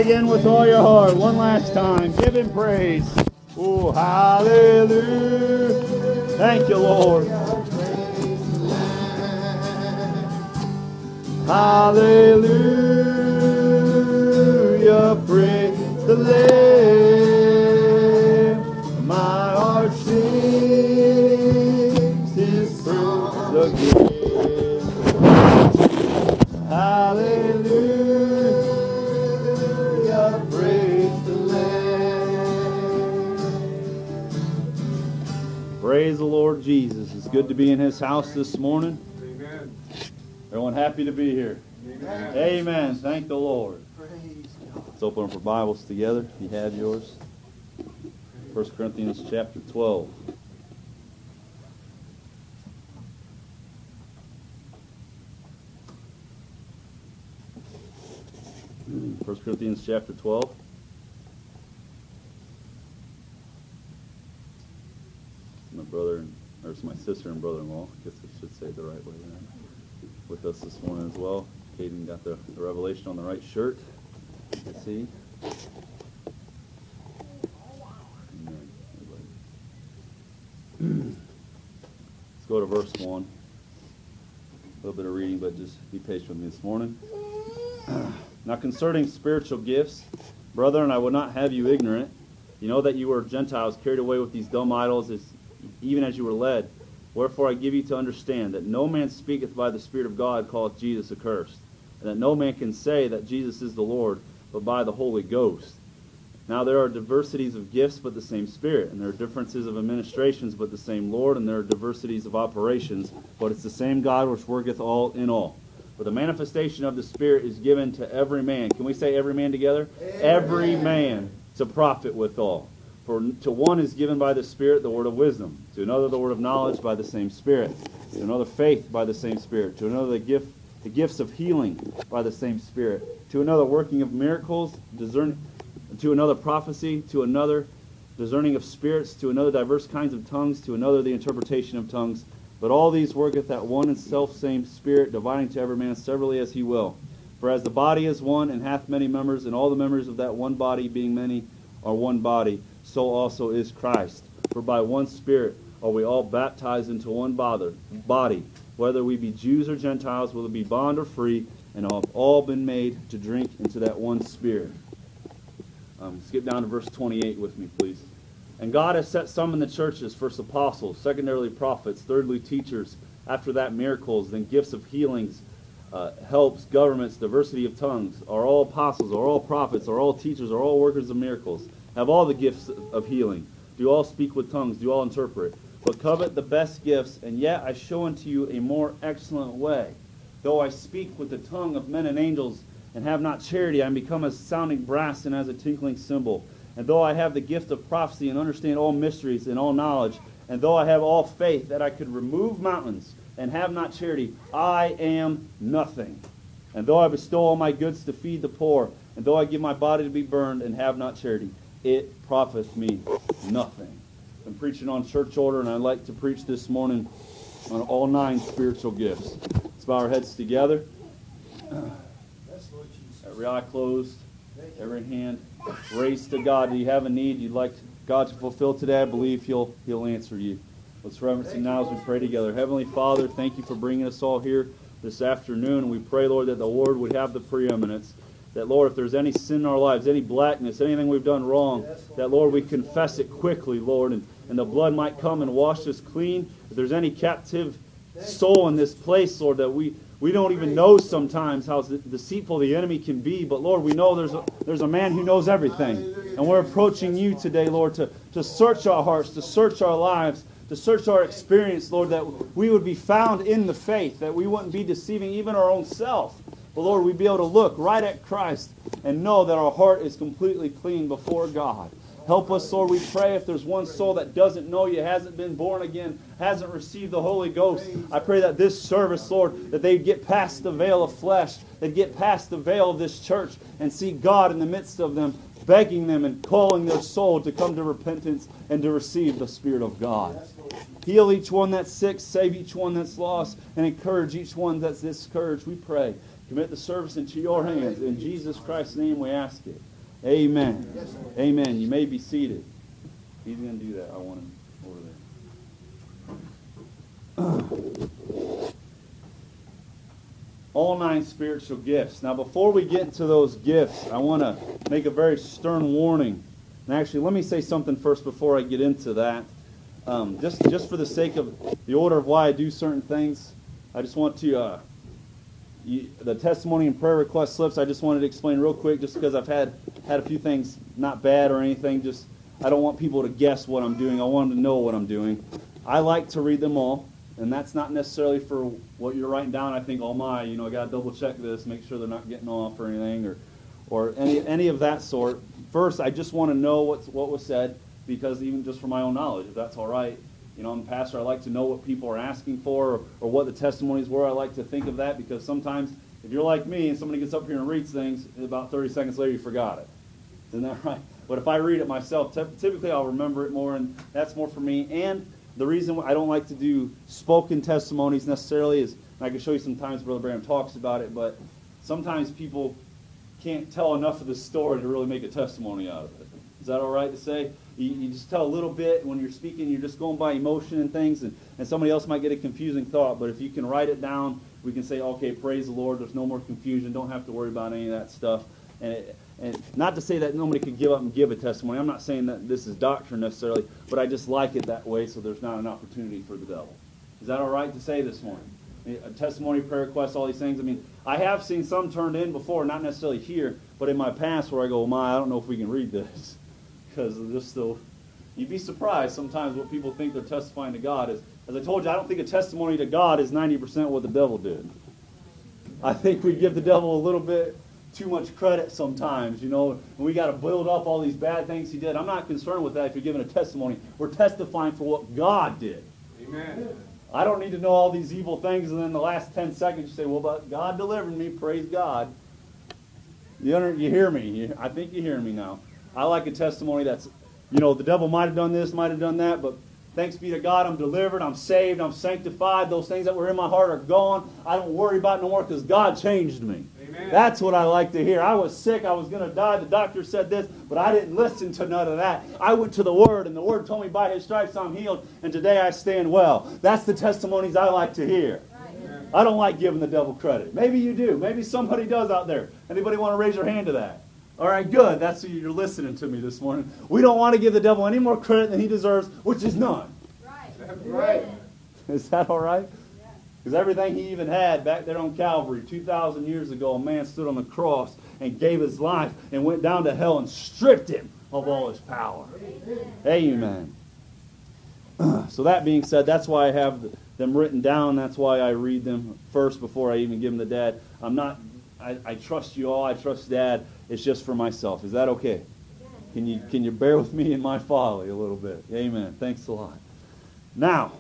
again with all your heart. One last time. Give Him praise. Oh, hallelujah. Thank you, Lord. Hallelujah. Praise the Lamb. My heart sings His praise again. Hallelujah, praise the Lamb. Praise the Lord Jesus. It's good to be in His house this morning. Amen. Everyone happy to be here? Amen. Amen. Thank the Lord. Praise God. Let's open up our Bibles together. If you have yours. 1 Corinthians chapter 12. 1 Corinthians chapter 12. My brother, or it's my sister and brother-in-law, I guess I should say it the right way there, with us this morning as well. Caden got the revelation on the right shirt. Let's see. Let's go to verse 1. A little bit of reading, but just be patient with me this morning. Now concerning spiritual gifts, brethren, I would not have you ignorant. You know that you were Gentiles carried away with these dumb idols, even as you were led. Wherefore I give you to understand that no man speaketh by the Spirit of God calleth Jesus accursed, and that no man can say that Jesus is the Lord, but by the Holy Ghost. Now there are diversities of gifts, but the same Spirit, and there are differences of administrations, but the same Lord, and there are diversities of operations, but it's the same God which worketh all in all. For the manifestation of the Spirit is given to every man. Can we say every man together? Every man to profit withal. For to one is given by the Spirit the word of wisdom, to another the word of knowledge by the same Spirit, to another faith by the same Spirit, to another the gifts of healing by the same Spirit, to another working of miracles, to another prophecy, to another discerning of spirits, to another diverse kinds of tongues, to another the interpretation of tongues. But all these worketh that one and self-same Spirit, dividing to every man severally as he will. For as the body is one, and hath many members, and all the members of that one body, being many, are one body, so also is Christ. For by one Spirit are we all baptized into one body, whether we be Jews or Gentiles, whether we be bond or free, and have all been made to drink into that one Spirit. Skip down to verse 28 with me, please. And God has set some in the churches, first apostles, secondarily prophets, thirdly teachers, after that miracles, then gifts of healings, helps, governments, diversity of tongues. Are all apostles, are all prophets, are all teachers, are all workers of miracles, have all the gifts of healing, do all speak with tongues, do all interpret. But covet the best gifts, and yet I show unto you a more excellent way. Though I speak with the tongue of men and angels, and have not charity, I am become as sounding brass and as a tinkling cymbal. And though I have the gift of prophecy and understand all mysteries and all knowledge, and though I have all faith that I could remove mountains and have not charity, I am nothing. And though I bestow all my goods to feed the poor, and though I give my body to be burned and have not charity, it profiteth me nothing. I'm preaching on church order, and I'd like to preach this morning on all 9 spiritual gifts. Let's bow our heads together. Every eye closed, every hand raised to God. Do you have a need you'd like God to fulfill today? I believe He'll answer you. Let's reverence Him now as we pray together. Heavenly Father, thank you for bringing us all here this afternoon. We pray, Lord, that the Word would have the preeminence. That, Lord, if there's any sin in our lives, any blackness, anything we've done wrong, that, Lord, we confess it quickly, Lord, and the blood might come and wash us clean. If there's any captive soul in this place, Lord, that we don't even know sometimes how deceitful the enemy can be, but Lord, we know there's a man who knows everything. And we're approaching you today, Lord, to search our hearts, to search our lives, to search our experience, Lord, that we would be found in the faith, that we wouldn't be deceiving even our own self. But Lord, we'd be able to look right at Christ and know that our heart is completely clean before God. Help us, Lord, we pray if there's one soul that doesn't know you, hasn't been born again, hasn't received the Holy Ghost, I pray that this service, Lord, that they'd get past the veil of flesh, they'd get past the veil of this church and see God in the midst of them, begging them and calling their soul to come to repentance and to receive the Spirit of God. Heal each one that's sick, save each one that's lost, and encourage each one that's discouraged, we pray. Commit the service into your hands. In Jesus Christ's name we ask it. Amen. Amen. You may be seated. He's going to do that. I want him over there. All 9 spiritual gifts. Now, before we get into those gifts, I want to make a very stern warning. And actually, let me say something first before I get into that. Just for the sake of the order of why I do certain things, I just want to, the testimony and prayer request slips, I just wanted to explain real quick, just because I've had a few things, not bad or anything, just I don't want people to guess what I'm doing. I want them to know what I'm doing. I like to read them all. And that's not necessarily for what you're writing down. I think, oh my, I got to double check this, make sure they're not getting off or anything, or any of that sort. First, I just want to know what was said, because even just for my own knowledge, if that's all right. I'm a pastor, I like to know what people are asking for, or what the testimonies were. I like to think of that, because sometimes if you're like me and somebody gets up here and reads things, about 30 seconds later you forgot it. Isn't that right? But if I read it myself, typically I'll remember it more, and that's more for me. And the reason I don't like to do spoken testimonies necessarily is, and I can show you some times Brother Branham talks about it, but sometimes people can't tell enough of the story to really make a testimony out of it. Is that all right to say? You just tell a little bit. When you're speaking, you're just going by emotion and things, and somebody else might get a confusing thought, but if you can write it down, we can say, okay, praise the Lord, there's no more confusion, don't have to worry about any of that stuff. And not to say that nobody could give up and give a testimony. I'm not saying that this is doctrine necessarily, but I just like it that way so there's not an opportunity for the devil. Is that all right to say this morning? A testimony, prayer requests, all these things. I mean, I have seen some turned in before, not necessarily here, but in my past where I go, I don't know if we can read this. Because just still, you'd be surprised sometimes what people think they're testifying to God is. As I told you, I don't think a testimony to God is 90% what the devil did. I think we give the devil a little bit too much credit sometimes, and we got to build up all these bad things he did. I'm not concerned with that if you're giving a testimony. We're testifying for what God did. Amen. I don't need to know all these evil things, and then the last 10 seconds you say, well, but God delivered me, praise God. You hear me? I think you hear me now. I like a testimony that's, the devil might have done this, might have done that, but thanks be to God, I'm delivered, I'm saved, I'm sanctified. Those things that were in my heart are gone. I don't worry about it no more because God changed me. Amen. That's what I like to hear. I was sick, I was going to die, the doctor said this, but I didn't listen to none of that. I went to the Word, and the Word told me by His stripes I'm healed, and today I stand well. That's the testimonies I like to hear. Amen. I don't like giving the devil credit. Maybe you do. Maybe somebody does out there. Anybody want to raise their hand to that? All right, good. That's who you're listening to me this morning. We don't want to give the devil any more credit than he deserves, which is none. Right. Is that all right? Because everything he even had back there on Calvary 2,000 years ago, a man stood on the cross and gave his life and went down to hell and stripped him of all his power. Amen. So that being said, that's why I have them written down. That's why I read them first before I even give them to Dad. I trust you all. I trust Dad. It's just for myself. Is that okay? Can you bear with me in my folly a little bit? Amen. Thanks a lot. Now,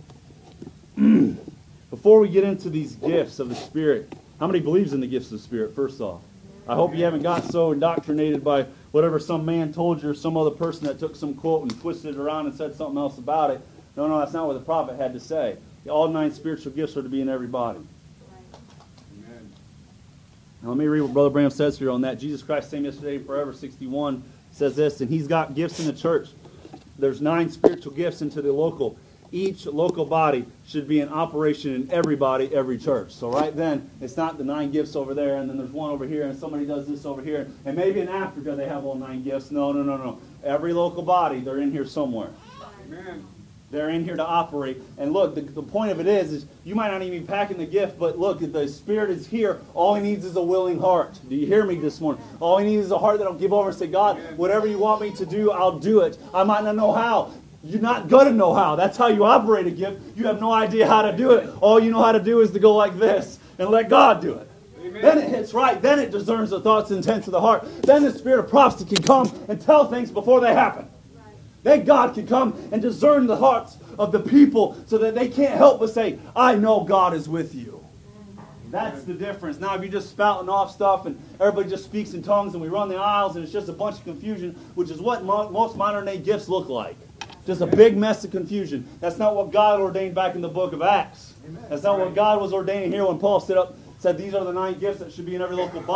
before we get into these gifts of the Spirit, how many believes in the gifts of the Spirit, first off? I hope you haven't got so indoctrinated by whatever some man told you or some other person that took some quote and twisted it around and said something else about it. No, that's not what the prophet had to say. All 9 spiritual gifts are to be in everybody. Amen. Now let me read what Brother Branham says here on that. Jesus Christ, same yesterday, forever, 61, says this, and he's got gifts in the church. There's 9 spiritual gifts into the local. Each local body should be in operation in everybody, every church. So right then, it's not the 9 gifts over there, and then there's one over here, and somebody does this over here. And maybe in Africa they have all 9 gifts. No. Every local body, they're in here somewhere. Amen. They're in here to operate. And look, the point of it is you might not even be packing the gift, but look, if the Spirit is here, all He needs is a willing heart. Do you hear me this morning? All He needs is a heart that'll give over and say, God, whatever you want me to do, I'll do it. I might not know how. You're not going to know how. That's how you operate a gift. You have no idea how to do it. All you know how to do is to go like this and let God do it. Amen. Then it hits right. Then it discerns the thoughts and intents of the heart. Then the spirit of prophecy can come and tell things before they happen. Right. Then God can come and discern the hearts of the people so that they can't help but say, I know God is with you. That's the difference. Now, if you're just spouting off stuff and everybody just speaks in tongues and we run the aisles and it's just a bunch of confusion, which is what most modern-day gifts look like. Just a big mess of confusion. That's not what God ordained back in the book of Acts. Amen. That's not what God was ordaining here when Paul stood up and said these are the 9 gifts that should be in every local body.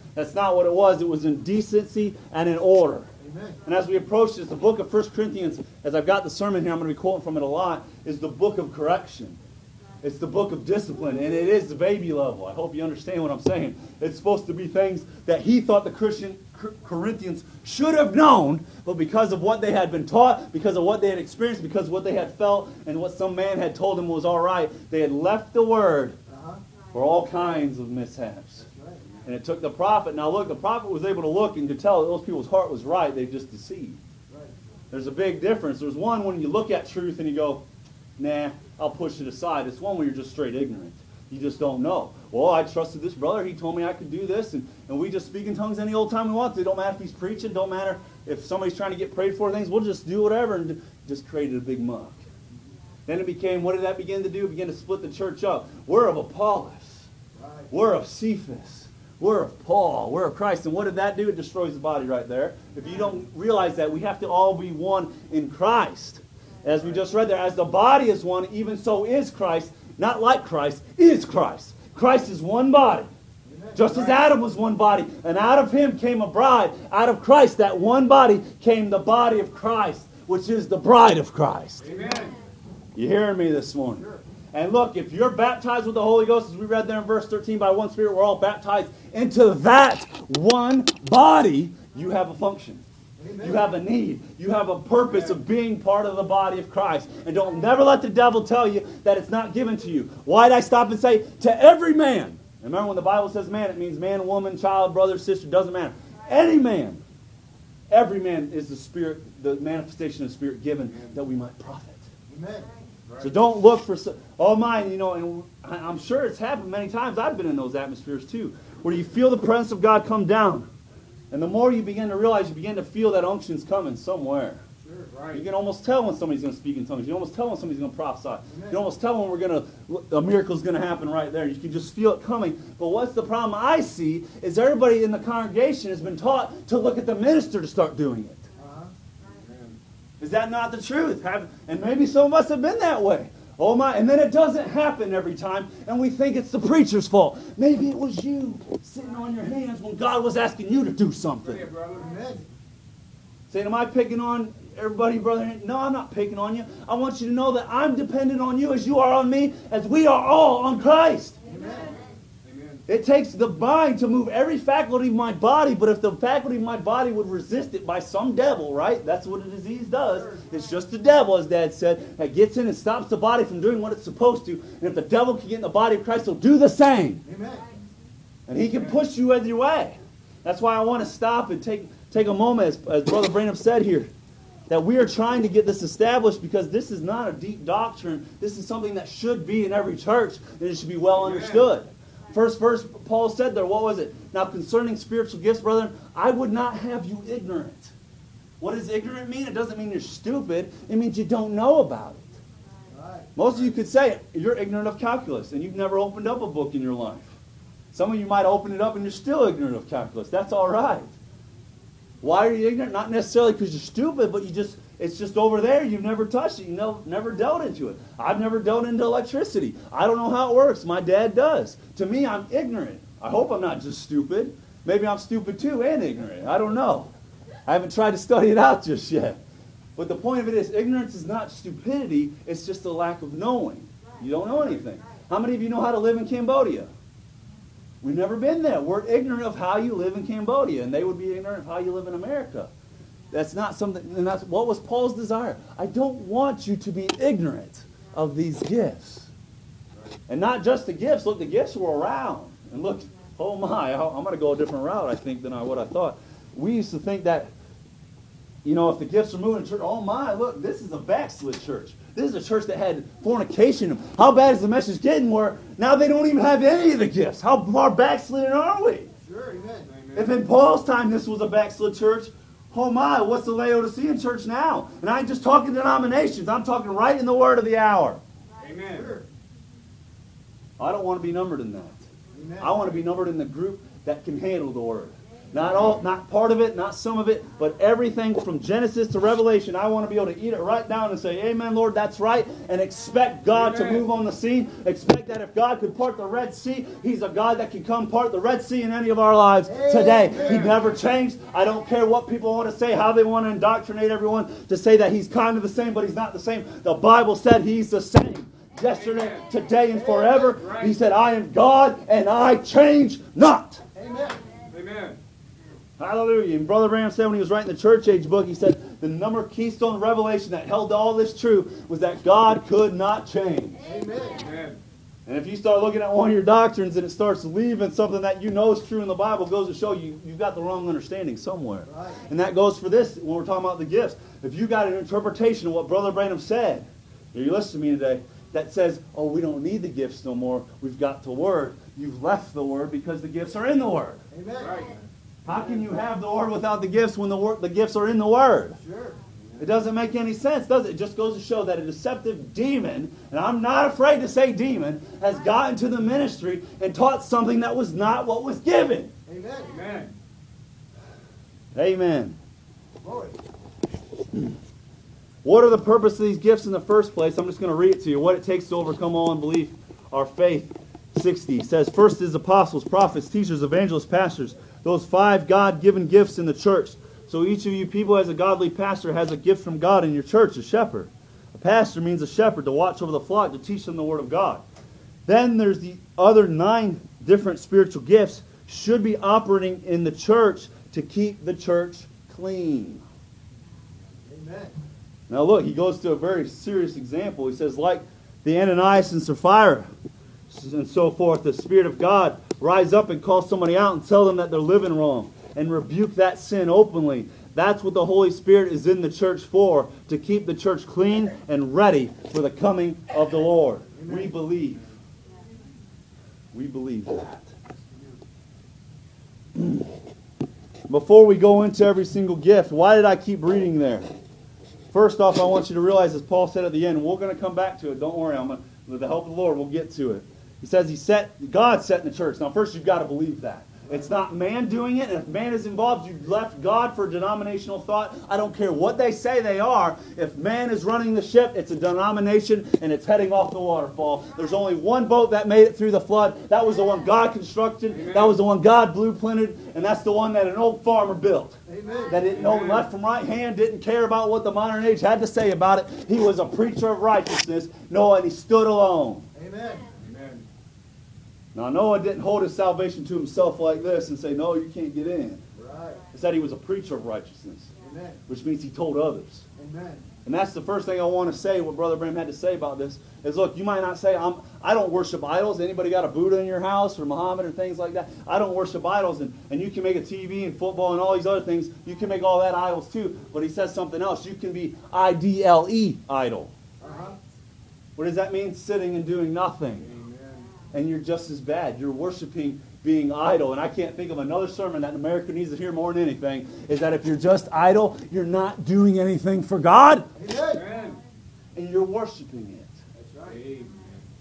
That's not what it was. It was in decency and in order. Amen. And as we approach this, the book of 1 Corinthians, as I've got the sermon here, I'm going to be quoting from it a lot, is the book of correction. It's the book of discipline, and it is the baby level. I hope you understand what I'm saying. It's supposed to be things that he thought the Corinthians should have known, but because of what they had been taught, because of what they had experienced, because of what they had felt, and what some man had told them was all right, they had left the word for all kinds of mishaps. And it took the prophet. Now look, the prophet was able to look and to tell that those people's heart was right. They just deceived. There's a big difference. There's one when you look at truth and you go, nah, I'll push it aside. It's one where you're just straight ignorant. You just don't know. Well, I trusted this brother. He told me I could do this. And we just speak in tongues any old time we want to. It don't matter if he's preaching. Don't matter if somebody's trying to get prayed for things. We'll just do whatever, and just created a big muck. Then it became, what did that begin to do? It began to split the church up. We're of Apollos. We're of Cephas. We're of Paul. We're of Christ. And what did that do? It destroys the body right there. If you don't realize that, we have to all be one in Christ. As we just read there, as the body is one, even so is Christ. Not like Christ, is Christ. Christ is one body. Just as Adam was one body. And out of him came a bride. Out of Christ, that one body, came the body of Christ, which is the bride of Christ. Amen. You hearing me this morning? Sure. And look, if you're baptized with the Holy Ghost, as we read there in verse 13, by one Spirit, we're all baptized into that one body, you have a function. Amen. You have a need. You have a purpose of being part of the body of Christ. And don't never let the devil tell you that it's not given to you. Why'd I stop and say, to every man? Remember when the Bible says man, it means man, woman, child, brother, sister, doesn't matter. Any man. Every man is the Spirit, the manifestation of the Spirit given that we might profit. Amen. So don't look for, oh my, and I'm sure it's happened many times. I've been in those atmospheres too, where you feel the presence of God come down. And the more you begin to realize, you begin to feel that unction's coming somewhere. Sure, right. You can almost tell when somebody's going to speak in tongues. You can almost tell when somebody's going to prophesy. Amen. You can almost tell when a miracle's going to happen right there. You can just feel it coming. But what's the problem I see is everybody in the congregation has been taught to look at the minister to start doing it. Is that not the truth? And maybe some of us have been that way. Oh my, and then it doesn't happen every time, and we think it's the preacher's fault. Maybe it was you sitting on your hands when God was asking you to do something. Saying, am I picking on everybody, brother? No, I'm not picking on you. I want you to know that I'm dependent on you as you are on me, as we are all on Christ. Amen. It takes the mind to move every faculty of my body, but if the faculty of my body would resist it by some devil, right? That's what a disease does. It's just the devil, as Dad said, that gets in and stops the body from doing what it's supposed to. And if the devil can get in the body of Christ, he'll do the same. Amen. And he can push you either way. That's why I want to stop and take a moment, as Brother Branham said here, that we are trying to get this established because this is not a deep doctrine. This is something that should be in every church, and it should be well understood. First verse, Paul said there, what was it? Now concerning spiritual gifts, brethren, I would not have you ignorant. What does ignorant mean? It doesn't mean you're stupid. It means you don't know about it. Right. Most of you could say you're ignorant of calculus, and you've never opened up a book in your life. Some of you might open it up and you're still ignorant of calculus. That's all right. Why are you ignorant? Not necessarily because you're stupid, but it's just over there. You've never touched it. You've never delved into it. I've never delved into electricity. I don't know how it works. My dad does. To me, I'm ignorant. I hope I'm not just stupid. Maybe I'm stupid too and ignorant. I don't know. I haven't tried to study it out just yet. But the point of it is, ignorance is not stupidity. It's just a lack of knowing. You don't know anything. How many of you know how to live in Cambodia? We've never been there. We're ignorant of how you live in Cambodia, and they would be ignorant of how you live in America. That's not something, and that's what was Paul's desire. I don't want you to be ignorant of these gifts. And not just the gifts. Look, the gifts were around. And look, oh my, I'm going to go a different route, I think, than what I thought. We used to think that, if the gifts are moving in church, oh my, look, this is a backslid church. This is a church that had fornication. How bad is the message getting where now they don't even have any of the gifts? How far backslidden are we? Sure, amen. If in Paul's time this was a backslid church, oh my, what's the Laodicean church now? And I ain't just talking denominations. I'm talking right in the word of the hour. Amen. Sure. I don't want to be numbered in that. Amen. I want to be numbered in the group that can handle the word. Not part of it, not some of it, but everything from Genesis to Revelation. I want to be able to eat it right down and say, amen, Lord, that's right, and expect God to move on the scene. Expect that if God could part the Red Sea, He's a God that can come part the Red Sea in any of our lives today. He never changed. I don't care what people want to say, how they want to indoctrinate everyone to say that He's kind of the same, but He's not the same. The Bible said He's the same. Yesterday, today, and forever. He said, I am God, and I change not. Amen. Amen. Hallelujah. And Brother Branham said when he was writing the church age book, he said the number keystone revelation that held all this true was that God could not change. Amen. And if you start looking at one of your doctrines and it starts leaving something that you know is true in the Bible, it goes to show you've got the wrong understanding somewhere. Right. And that goes for this when we're talking about the gifts. If you got an interpretation of what Brother Branham said, are you listening to me today, that says, oh, we don't need the gifts no more, we've got the Word. You've left the Word because the gifts are in the Word. Amen. Right. How can you have the Word without the gifts when the gifts are in the Word? Sure. It doesn't make any sense, does it? It just goes to show that a deceptive demon, and I'm not afraid to say demon, has gotten to the ministry and taught something that was not what was given. Amen. Amen. Amen. Glory. What are the purpose of these gifts in the first place? I'm just going to read it to you. What it takes to overcome all unbelief, our faith. 60 says, first is apostles, prophets, teachers, evangelists, pastors. Those 5 God-given gifts in the church. So each of you people as a godly pastor has a gift from God in your church, a shepherd. A pastor means a shepherd to watch over the flock, to teach them the Word of God. Then there's the other 9 different spiritual gifts should be operating in the church to keep the church clean. Amen. Now look, he goes to a very serious example. He says, like the Ananias and Sapphira and so forth, the Spirit of God rise up and call somebody out and tell them that they're living wrong and rebuke that sin openly. That's what the Holy Spirit is in the church for, to keep the church clean and ready for the coming of the Lord. Amen. We believe. We believe that. Before we go into every single gift, why did I keep reading there? First off, I want you to realize, as Paul said at the end, we're going to come back to it. Don't worry. With the help of the Lord, we'll get to it. He says God set in the church. Now, first, you've got to believe that. It's not man doing it. And if man is involved, you've left God for denominational thought. I don't care what they say they are. If man is running the ship, it's a denomination, and it's heading off the waterfall. There's only one boat that made it through the flood. That was the one God constructed. Amen. That was the one God blueprinted. And that's the one that an old farmer built. Amen. That didn't know left from right hand, didn't care about what the modern age had to say about it. He was a preacher of righteousness. Noah, and he stood alone. Amen. Now, Noah didn't hold his salvation to himself like this and say, no, you can't get in. Right. He said he was a preacher of righteousness. Amen. Which means he told others. Amen. And that's the first thing I want to say, what Brother Branham had to say about this, is look, you might not say, I don't worship idols. Anybody got a Buddha in your house or Muhammad or things like that? I don't worship idols. And you can make a TV and football and all these other things. You can make all that idols too. But he says something else. You can be IDLE, idol. Uh-huh. What does that mean? Sitting and doing nothing. And you're just as bad. You're worshiping being idle. And I can't think of another sermon that America needs to hear more than anything, is that if you're just idle, you're not doing anything for God. Amen. And you're worshiping it. That's right. Amen.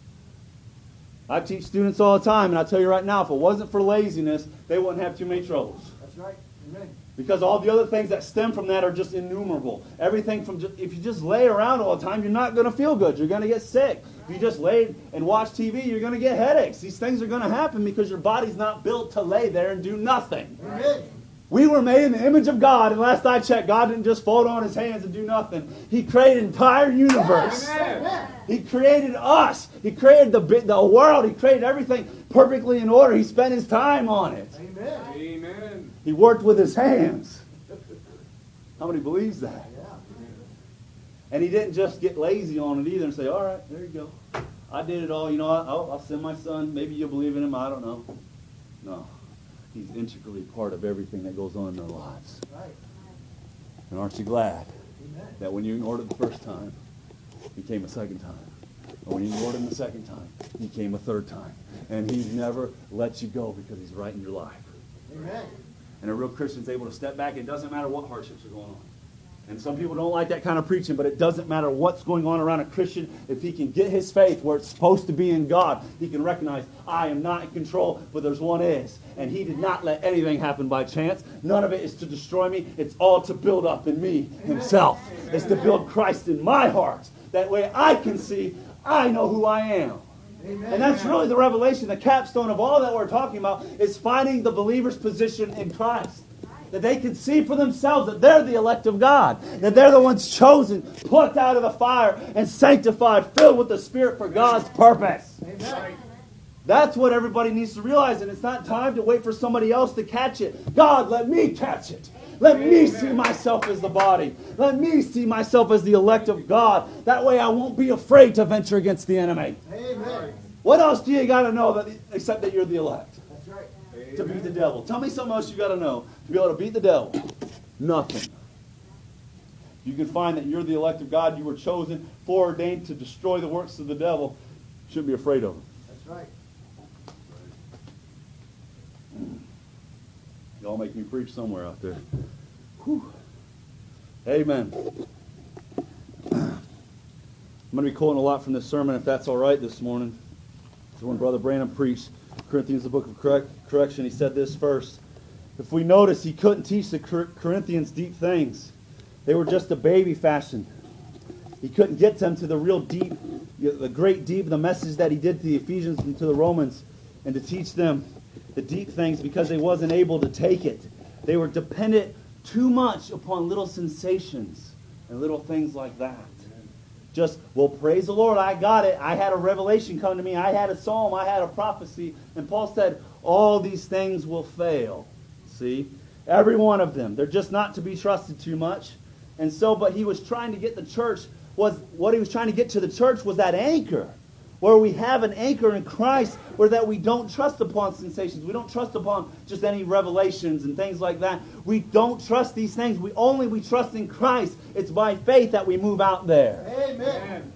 I teach students all the time, and I tell you right now, if it wasn't for laziness, they wouldn't have too many troubles. That's right. Amen. Because all the other things that stem from that are just innumerable. Everything from if you just lay around all the time, you're not going to feel good. You're going to get sick. If you just lay and watch TV, you're going to get headaches. These things are going to happen because your body's not built to lay there and do nothing. Amen. We were made in the image of God, and last I checked, God didn't just fold on His hands and do nothing. He created an entire universe. Amen. He created us. He created the world. He created everything perfectly in order. He spent His time on it. Amen. Amen. He worked with His hands. How many believes that? Yeah. And He didn't just get lazy on it either and say, all right, there you go. I did it all. You know, I'll send my son. Maybe you'll believe in him. I don't know. No. He's integrally part of everything that goes on in their lives. Right. And aren't you glad Amen. that when you ignored it the first time, He came a second time? And when you ignored Him the second time, He came a third time. And He never lets you go because He's right in your life. Amen. And a real Christian's able to step back. It doesn't matter what hardships are going on. And some people don't like that kind of preaching, but it doesn't matter what's going on around a Christian. If he can get his faith where it's supposed to be in God, he can recognize, I am not in control, but there's one is. And he did not let anything happen by chance. None of it is to destroy me. It's all to build up in me himself. It's to build Christ in my heart. That way I can see, I know who I am. Amen. And that's really the revelation, the capstone of all that we're talking about, is finding the believer's position in Christ. That they can see for themselves that they're the elect of God. That they're the ones chosen, plucked out of the fire, and sanctified, filled with the Spirit for God's purpose. Amen. That's what everybody needs to realize. And it's not time to wait for somebody else to catch it. God, let me catch it. Let me see myself as the body. Let me see myself as the elect of God. That way I won't be afraid to venture against the enemy. Amen. What else do you got to know except that you're the elect? That's right. To beat the devil. Tell me something else you got to know to be able to beat the devil. Nothing. You can find that you're the elect of God. You were chosen, foreordained to destroy the works of the devil. You shouldn't be afraid of him. That's right. Y'all make me preach somewhere out there. Whew. Amen. I'm going to be quoting a lot from this sermon, if that's all right, this morning. So when Brother Branham preached Corinthians, the book of correction, he said this first. If we notice, he couldn't teach the Corinthians deep things. They were just a baby fashioned. He couldn't get them to the real deep, the great deep, the message that he did to the Ephesians and to the Romans, and to teach them the deep things because they wasn't able to take it. They were dependent too much upon little sensations and little things like that. Just, well, praise the Lord, I got it. I had a revelation come to me. I had a psalm. I had a prophecy. And Paul said, all these things will fail. See? Every one of them. They're just not to be trusted too much. And so, but he was trying to get the church, what he was trying to get to the church was that anchor. Where we have an anchor in Christ, where that we don't trust upon sensations. We don't trust upon just any revelations and things like that. We don't trust these things. We trust in Christ. It's by faith that we move out there. Amen.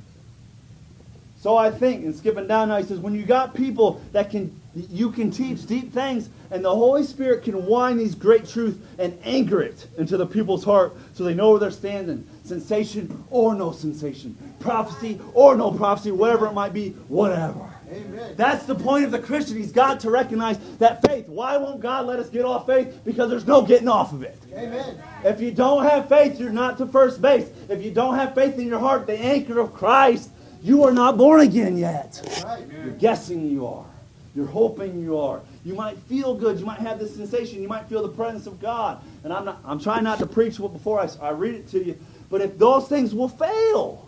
So I think, and skipping down now, he says, when you got people that you can teach deep things, and the Holy Spirit can wind these great truths and anchor it into the people's heart so they know where they're standing. Sensation or no sensation. Prophecy or no prophecy. Whatever it might be. Whatever. Amen. That's the point of the Christian. He's got to recognize that faith. Why won't God let us get off faith? Because there's no getting off of it. Amen. If you don't have faith, you're not to first base. If you don't have faith in your heart, the anchor of Christ, you are not born again yet. Right. You're guessing you are. You're hoping you are. You might feel good. You might have this sensation. You might feel the presence of God. And I'm trying not to preach before I read it to you. But if those things will fail,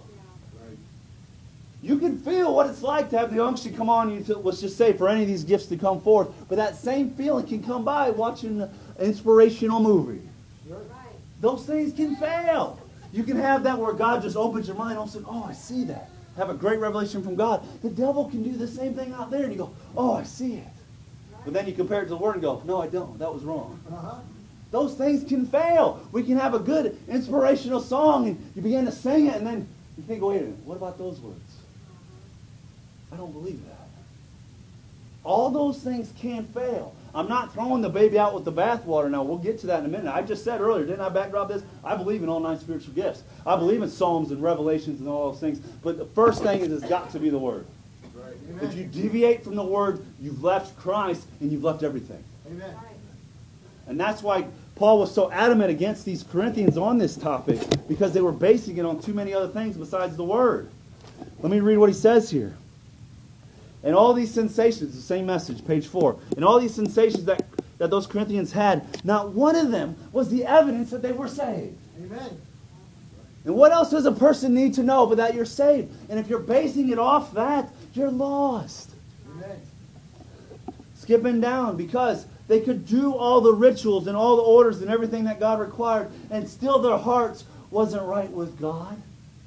you can feel what it's like to have the unction come on you, let's just say, for any of these gifts to come forth. But that same feeling can come by watching an inspirational movie. Right. Those things can fail. You can have that where God just opens your mind. All of a sudden, oh, I see that. Have a great revelation from God. The devil can do the same thing out there. And you go, oh, I see it. But then you compare it to the Word and go, no, I don't. That was wrong. Those things can fail. We can have a good inspirational song and you begin to sing it and then you think, wait a minute, what about those words? I don't believe that. All those things can fail. I'm not throwing the baby out with the bathwater now. We'll get to that in a minute. I just said earlier, didn't I backdrop this? I believe in all 9 spiritual gifts. I believe in Psalms and Revelations and all those things. But the first thing is it's got to be the Word. Right. If you deviate from the Word, you've left Christ and you've left everything. Amen. And that's why Paul was so adamant against these Corinthians on this topic, because they were basing it on too many other things besides the Word. Let me read what he says here. And all these sensations, the same message, page 4. And all these sensations that those Corinthians had, not one of them was the evidence that they were saved. Amen. And what else does a person need to know but that you're saved? And if you're basing it off that, you're lost. Amen. Skipping down, because they could do all the rituals and all the orders and everything that God required, and still their hearts wasn't right with God.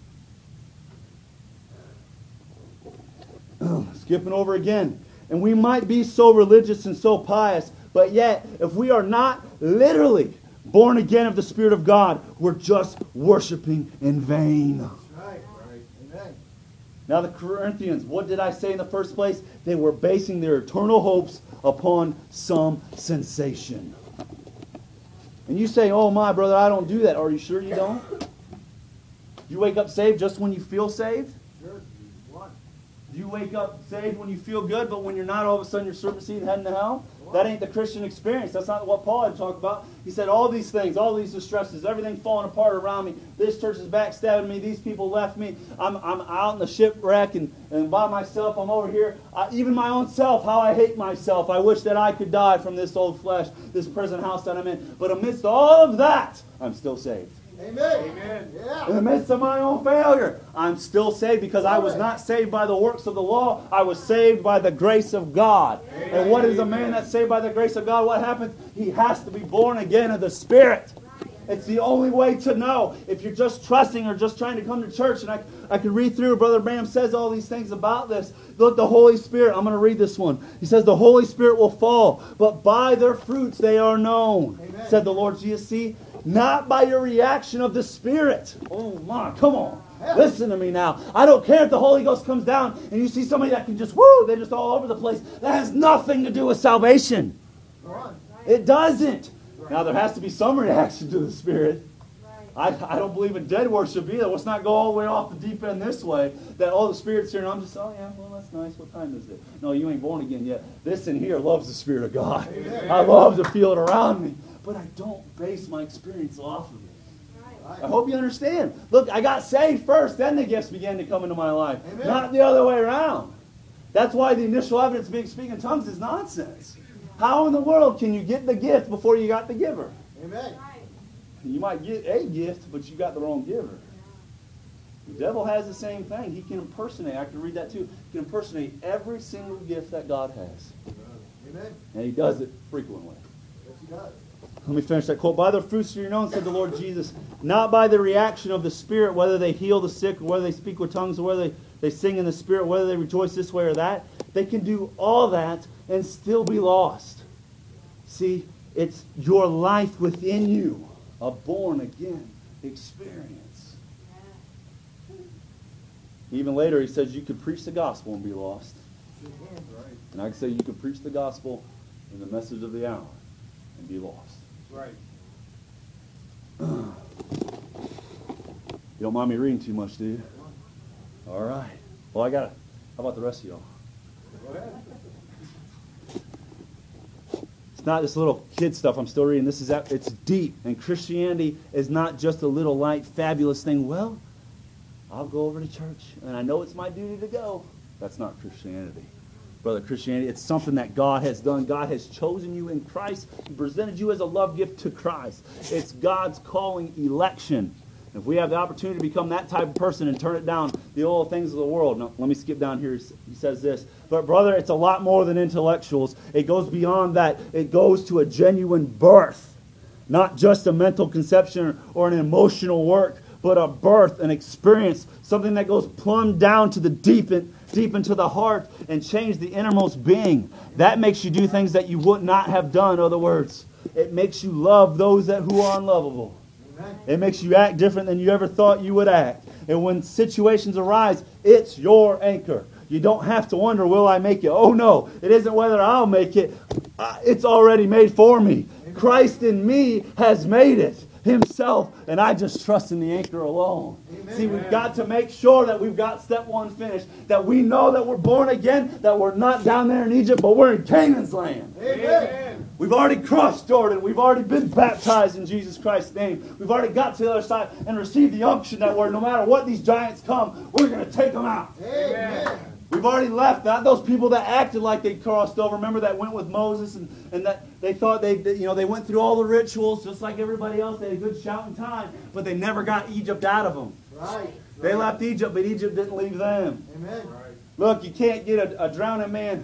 Skipping over again. And we might be so religious and so pious, but yet, if we are not literally born again of the Spirit of God, we're just worshiping in vain. That's right. Amen. Now the Corinthians, what did I say in the first place? They were basing their eternal hopes upon some sensation. And you say, oh my brother, I don't do that. Are you sure you don't? You wake up saved just when you feel saved? Sure. One. Do you wake up saved when you feel good, but when you're not, all of a sudden you're serpent seed heading to hell? That ain't the Christian experience. That's not what Paul had talked about. He said all these things, all these distresses, everything falling apart around me. This church is backstabbing me. These people left me. I'm out in the shipwreck and by myself. I'm over here. Even my own self, how I hate myself. I wish that I could die from this old flesh, this prison house that I'm in. But amidst all of that, I'm still saved. Amen. Amen. Yeah. In the midst of my own failure, I'm still saved because I was not saved by the works of the law. I was saved by the grace of God. Amen. And what is a man that's saved by the grace of God? What happens? He has to be born again of the Spirit. It's the only way to know. If you're just trusting or just trying to come to church, and I could read through, Brother Branham says all these things about this. Look, the Holy Spirit, I'm going to read this one. He says, the Holy Spirit will fall, but by their fruits they are known, Amen. Said the Lord Jesus. See, not by your reaction of the Spirit. Oh my, come on. Listen to me now. I don't care if the Holy Ghost comes down and you see somebody that can just, they're just all over the place. That has nothing to do with salvation. It doesn't. Now, there has to be some reaction to the Spirit. I don't believe in dead worship either. Let's not go all the way off the deep end this way. That, the Spirit's here, and I'm just, that's nice. What time is it? No, you ain't born again yet. This in here loves the Spirit of God. Amen. I love to feel it around me. But I don't base my experience off of it. Right. I hope you understand. Look, I got saved first, then the gifts began to come into my life. Amen. Not the other way around. That's why the initial evidence of being speaking in tongues is nonsense. How in the world can you get the gift before you got the giver? Amen. You might get a gift, but you got the wrong giver. The devil has the same thing. He can impersonate. I can read that too. He can impersonate every single gift that God has. Amen. And he does it frequently. Yes, he does. Let me finish that quote. By their fruits you're known, said the Lord Jesus, not by the reaction of the Spirit, whether they heal the sick, or whether they speak with tongues, or whether they sing in the Spirit, whether they rejoice this way or that. They can do all that and still be lost. See, it's your life within you, a born-again experience. Even later, he says you could preach the gospel and be lost. And I can say you could preach the gospel in the message of the hour and be lost. Right. You don't mind me reading too much, do you? All right. Well, how about the rest of y'all? Go ahead. It's not this little kid stuff I'm still reading. It's deep. And Christianity is not just a little light, fabulous thing. Well, I'll go over to church, and I know it's my duty to go. That's not Christianity. Brother, Christianity, it's something that God has done. God has chosen you in Christ. He presented you as a love gift to Christ. It's God's calling election. If we have the opportunity to become that type of person and turn it down the old things of the world. Now, let me skip down here. He says this. But brother, it's a lot more than intellectuals. It goes beyond that. It goes to a genuine birth. Not just a mental conception or an emotional work, but a birth, an experience, something that goes plumb down to the deep into the heart and change the innermost being. That makes you do things that you would not have done. In other words, it makes you love those who are unlovable. It makes you act different than you ever thought you would act. And when situations arise, it's your anchor. You don't have to wonder, will I make it? Oh no, it isn't whether I'll make it. It's already made for me. Christ in me has made it himself, and I just trust in the anchor alone. Amen. See, we've got to make sure that we've got step one finished, that we know that we're born again, that we're not down there in Egypt, but we're in Canaan's land. Amen. We've already crossed Jordan. We've already been baptized in Jesus Christ's name. We've already got to the other side and received the unction that no matter what these giants come, we're going to take them out. Amen. We've already left. Not those people that acted like they crossed over. Remember that went with Moses and that they thought they went through all the rituals just like everybody else. They had a good shouting time, but they never got Egypt out of them. Right. They left Egypt, but Egypt didn't leave them. Amen. Right. Look, you can't get a drowning man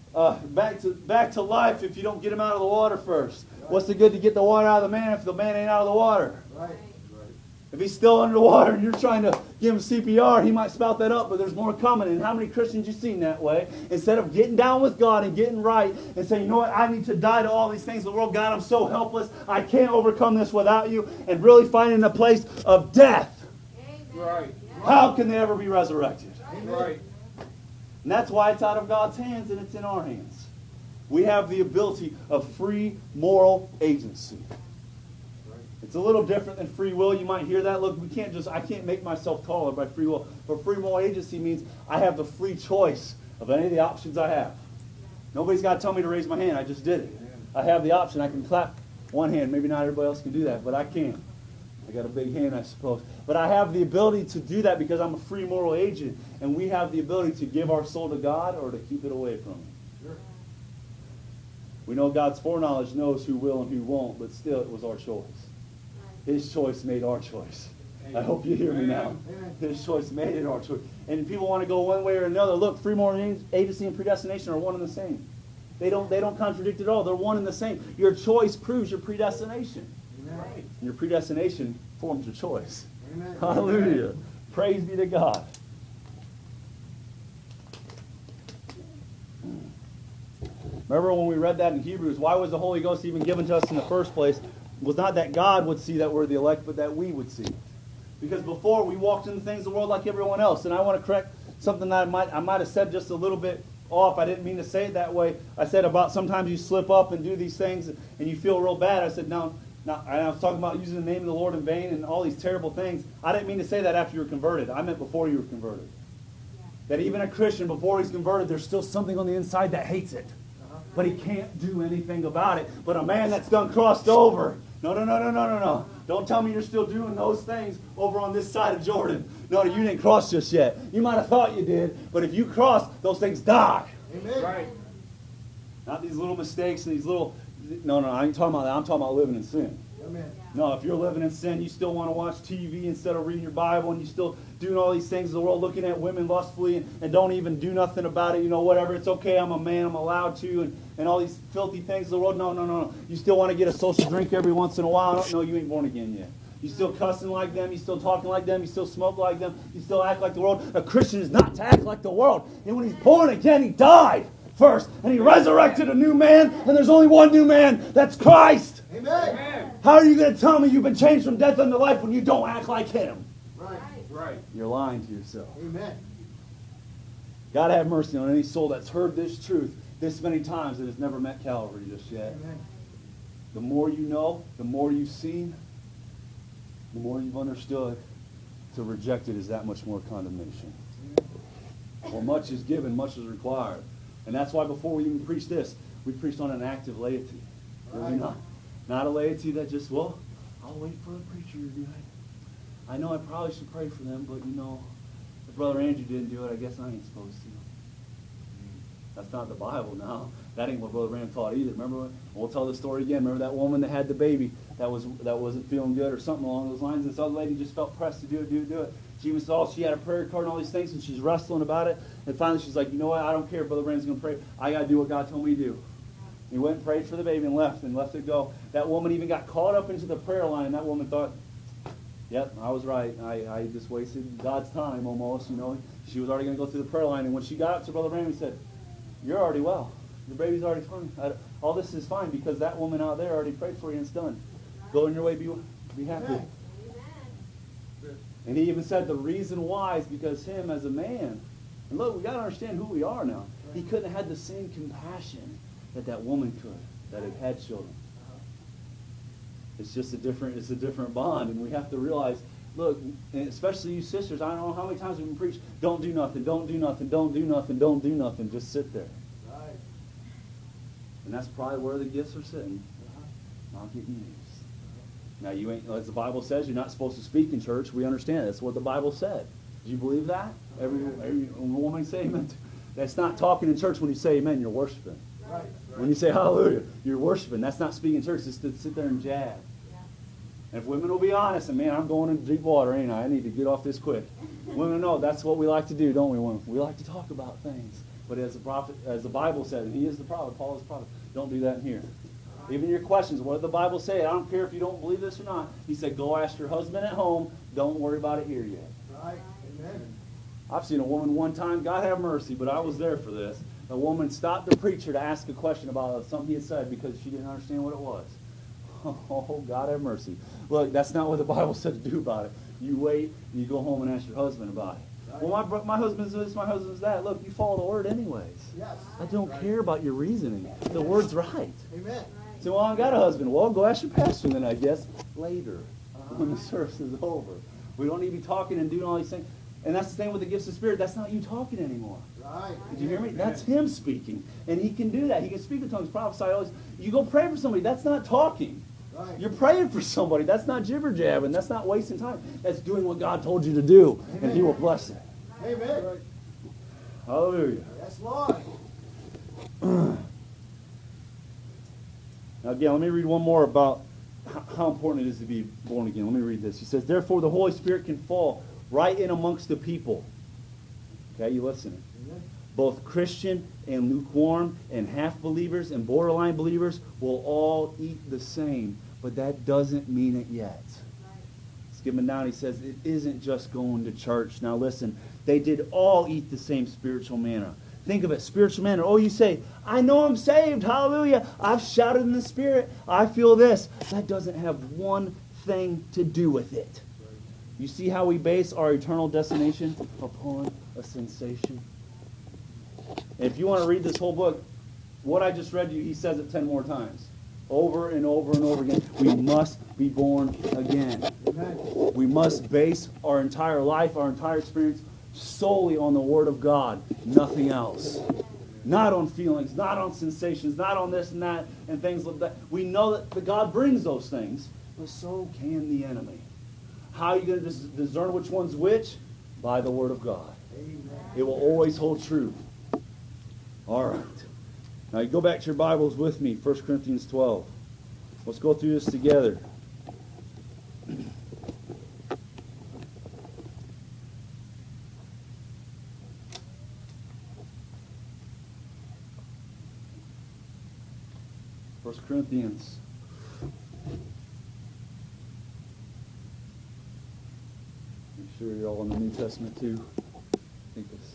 back to life if you don't get him out of the water first. Right. What's the good to get the water out of the man if the man ain't out of the water? Right. If he's still underwater and you're trying to give him CPR, he might spout that up, but there's more coming. And how many Christians you've seen that way? Instead of getting down with God and getting right and saying, you know what, I need to die to all these things in the world. God, I'm so helpless. I can't overcome this without you. And really finding a place of death. Right. How can they ever be resurrected? Right. And that's why it's out of God's hands and it's in our hands. We have the ability of free moral agency. It's a little different than free will. You might hear that. Look, I can't make myself taller by free will. But free moral agency means I have the free choice of any of the options I have. Nobody's got to tell me to raise my hand. I just did it. I have the option. I can clap one hand. Maybe not everybody else can do that, but I can. I got a big hand, I suppose. But I have the ability to do that because I'm a free moral agent. And we have the ability to give our soul to God or to keep it away from Him. Sure. We know God's foreknowledge knows who will and who won't, but still it was our choice. His choice made our choice. I hope you hear me now. His choice made it our choice. And people want to go one way or another. Look, free moral agency and predestination are one and the same. They don't contradict at all. They're one and the same. Your choice proves your predestination. Amen. Your predestination forms your choice. Amen. Hallelujah. Praise be to God. Remember when we read that in Hebrews, why was the Holy Ghost even given to us in the first place? It was not that God would see that we're the elect, but that we would see. Because before we walked into things of the world like everyone else. And I want to correct something that I might have said just a little bit off. I didn't mean to say it that way. I said about sometimes you slip up and do these things and you feel real bad. I said, no, I was talking about using the name of the Lord in vain and all these terrible things. I didn't mean to say that after you were converted. I meant before you were converted. That even a Christian, before he's converted, there's still something on the inside that hates it. But he can't do anything about it. But a man that's done crossed over, no. Don't tell me you're still doing those things over on this side of Jordan. No, you didn't cross just yet. You might have thought you did, but if you cross, those things die. Amen. Right. Not these little mistakes and these little... No, I ain't talking about that. I'm talking about living in sin. Amen. No, if you're living in sin, you still want to watch TV instead of reading your Bible, and you still doing all these things in the world, looking at women lustfully, and don't even do nothing about it, whatever. It's okay, I'm a man, I'm allowed to, and all these filthy things in the world. No. You still want to get a social drink every once in a while. No, you ain't born again yet. You still cussing like them, you still talking like them, you still smoke like them, you still act like the world. A Christian is not to act like the world. And when he's born again, he died first, and he resurrected a new man, and there's only one new man, that's Christ. Amen. How are you going to tell me you've been changed from death unto life when you don't act like Him? Right. You're lying to yourself. Amen. God have mercy on any soul that's heard this truth this many times and has never met Calvary just yet. Amen. The more you know, the more you've seen, the more you've understood, to reject it is that much more condemnation. Well, much is given, much is required. And that's why before we even preach this, we preached on an active laity. Really not. Not a laity that just, I'll wait for the preacher to do it. I know I probably should pray for them, but if Brother Andrew didn't do it, I guess I ain't supposed to. That's not the Bible now. That ain't what Brother Ram taught either. Remember, we'll tell the story again. Remember that woman that had the baby that wasn't feeling good or something along those lines? This other lady just felt pressed to do it. She even saw she had a prayer card and all these things, and she's wrestling about it. And finally she's like, you know what? I don't care if Brother Ram's going to pray. I got to do what God told me to do. He went and prayed for the baby and left it go. That woman even got caught up into the prayer line, and that woman thought, yep, I was right. I just wasted God's time almost, She was already going to go through the prayer line, and when she got up to Brother Ram, he said, you're already well. Your baby's already fine. All this is fine because that woman out there already prayed for you and it's done. Go on your way, be happy. Amen. And he even said the reason why is because him as a man, and look, we got to understand who we are now. He couldn't have had the same compassion that woman could, that had children. It's just a different bond, and we have to realize, look, and especially you sisters, I don't know how many times we've been preached, don't do nothing, don't do nothing, don't do nothing, don't do nothing, just sit there. Right. And that's probably where the gifts are sitting, not getting used. Now, you ain't, as the Bible says, you're not supposed to speak in church. We understand. That's what the Bible said. Do you believe that? Every woman say amen. That's not talking in church when you say amen, you're worshiping. Right. When you say hallelujah, you're worshiping. That's not speaking in church. It's to sit there and jab. And if women will be honest, and man, I'm going into deep water, ain't I? I need to get off this quick. Women know that's what we like to do, don't we, women? We like to talk about things. But as the Bible said, and he is the prophet, Paul is the prophet, don't do that in here. Even your questions, what did the Bible say? I don't care if you don't believe this or not. He said, go ask your husband at home. Don't worry about it here yet. Right. Amen. I've seen a woman one time, God have mercy, but I was there for this. A woman stopped the preacher to ask a question about something he had said because she didn't understand what it was. Oh, God have mercy. Look, that's not what the Bible said to do about it. You wait, and you go home and ask your husband about it. Right. Well, my husband's this, my husband's that. Look, you follow the word anyways. Yes. I don't care about your reasoning. The word's right. Amen. So, well, I got a husband. Well, go ask your pastor then, I guess, later when the service is over. We don't need to be talking and doing all these things. And that's the thing with the gifts of the Spirit. That's not you talking anymore. Right. Did you hear me? That's him speaking. And he can do that. He can speak in tongues, prophesy. Always. You go pray for somebody. That's not talking. Right. You're praying for somebody. That's not jibber jabbing. That's not wasting time. That's doing what God told you to do. Amen. And he will bless it. Amen. Hallelujah. Yes, Lord. Now again, let me read one more about how important it is to be born again. Let me read this. He says, therefore the Holy Spirit can fall right in amongst the people. Okay, you listening? Amen. Both Christian and lukewarm and half-believers and borderline believers will all eat the same. But that doesn't mean it yet. Skipping down, he says, it isn't just going to church. Now listen, they did all eat the same spiritual manna. Think of it, spiritual manna. Oh, you say, I know I'm saved. Hallelujah. I've shouted in the Spirit. I feel this. That doesn't have one thing to do with it. You see how we base our eternal destination upon a sensation? And if you want to read this whole book, what I just read you, he says it 10 more times. Over and over and over again. We must be born again. Amen. We must base our entire life, our entire experience, solely on the Word of God. Nothing else. Not on feelings, not on sensations, not on this and that and things like that. We know that God brings those things, but so can the enemy. How are you going to discern which one's which? By the Word of God. Amen. It will always hold true. All right. Now you go back to your Bibles with me, 1 Corinthians 12. Let's go through this together. First Corinthians. Make sure you're all in the New Testament too. I think that's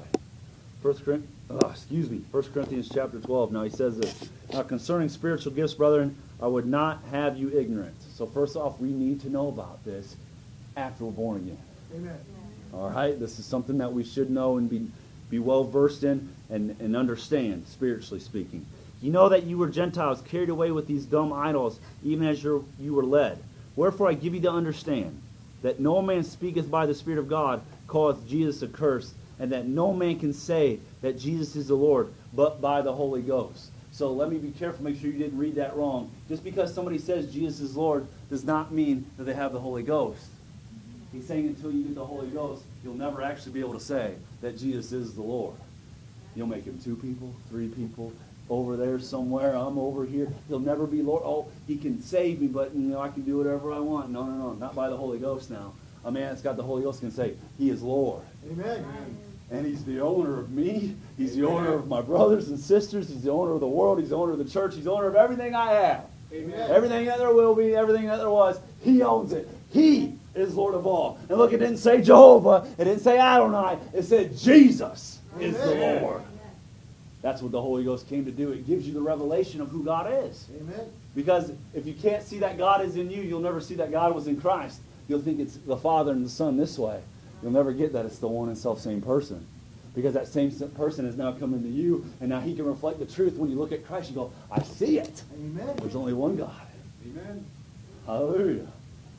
1 Corinthians chapter 12. Now he says this. Now concerning spiritual gifts, brethren, I would not have you ignorant. So first off, we need to know about this after we're born again. Amen. All right? This is something that we should know and be well versed in and understand, spiritually speaking. You know that you were Gentiles carried away with these dumb idols, even as you were led. Wherefore I give you to understand that no man speaketh by the Spirit of God calleth Jesus accursed, and that no man can say that Jesus is the Lord, but by the Holy Ghost. So let me be careful, make sure you didn't read that wrong. Just because somebody says Jesus is Lord does not mean that they have the Holy Ghost. He's saying until you get the Holy Ghost, you'll never actually be able to say that Jesus is the Lord. You'll make him 2 people, 3 people, over there somewhere, I'm over here. He'll never be Lord. Oh, he can save me, but I can do whatever I want. No, not by the Holy Ghost now. A man that's got the Holy Ghost can say, he is Lord. Amen. And he's the owner of me. He's the owner of my brothers and sisters. He's the owner of the world. He's the owner of the church. He's the owner of everything I have. Amen. Everything that there will be, everything that there was. He owns it. He is Lord of all. And look, it didn't say Jehovah. It didn't say Adonai. It said Jesus is the Amen. Lord. That's what the Holy Ghost came to do. It gives you the revelation of who God is. Amen. Because if you can't see that God is in you, you'll never see that God was in Christ. You'll think it's the Father and the Son this way. You'll never get that it's the one and self-same person. Because that same person has now come into you, and now he can reflect the truth. When you look at Christ, you go, I see it. Amen. There's only one God. Amen. Hallelujah.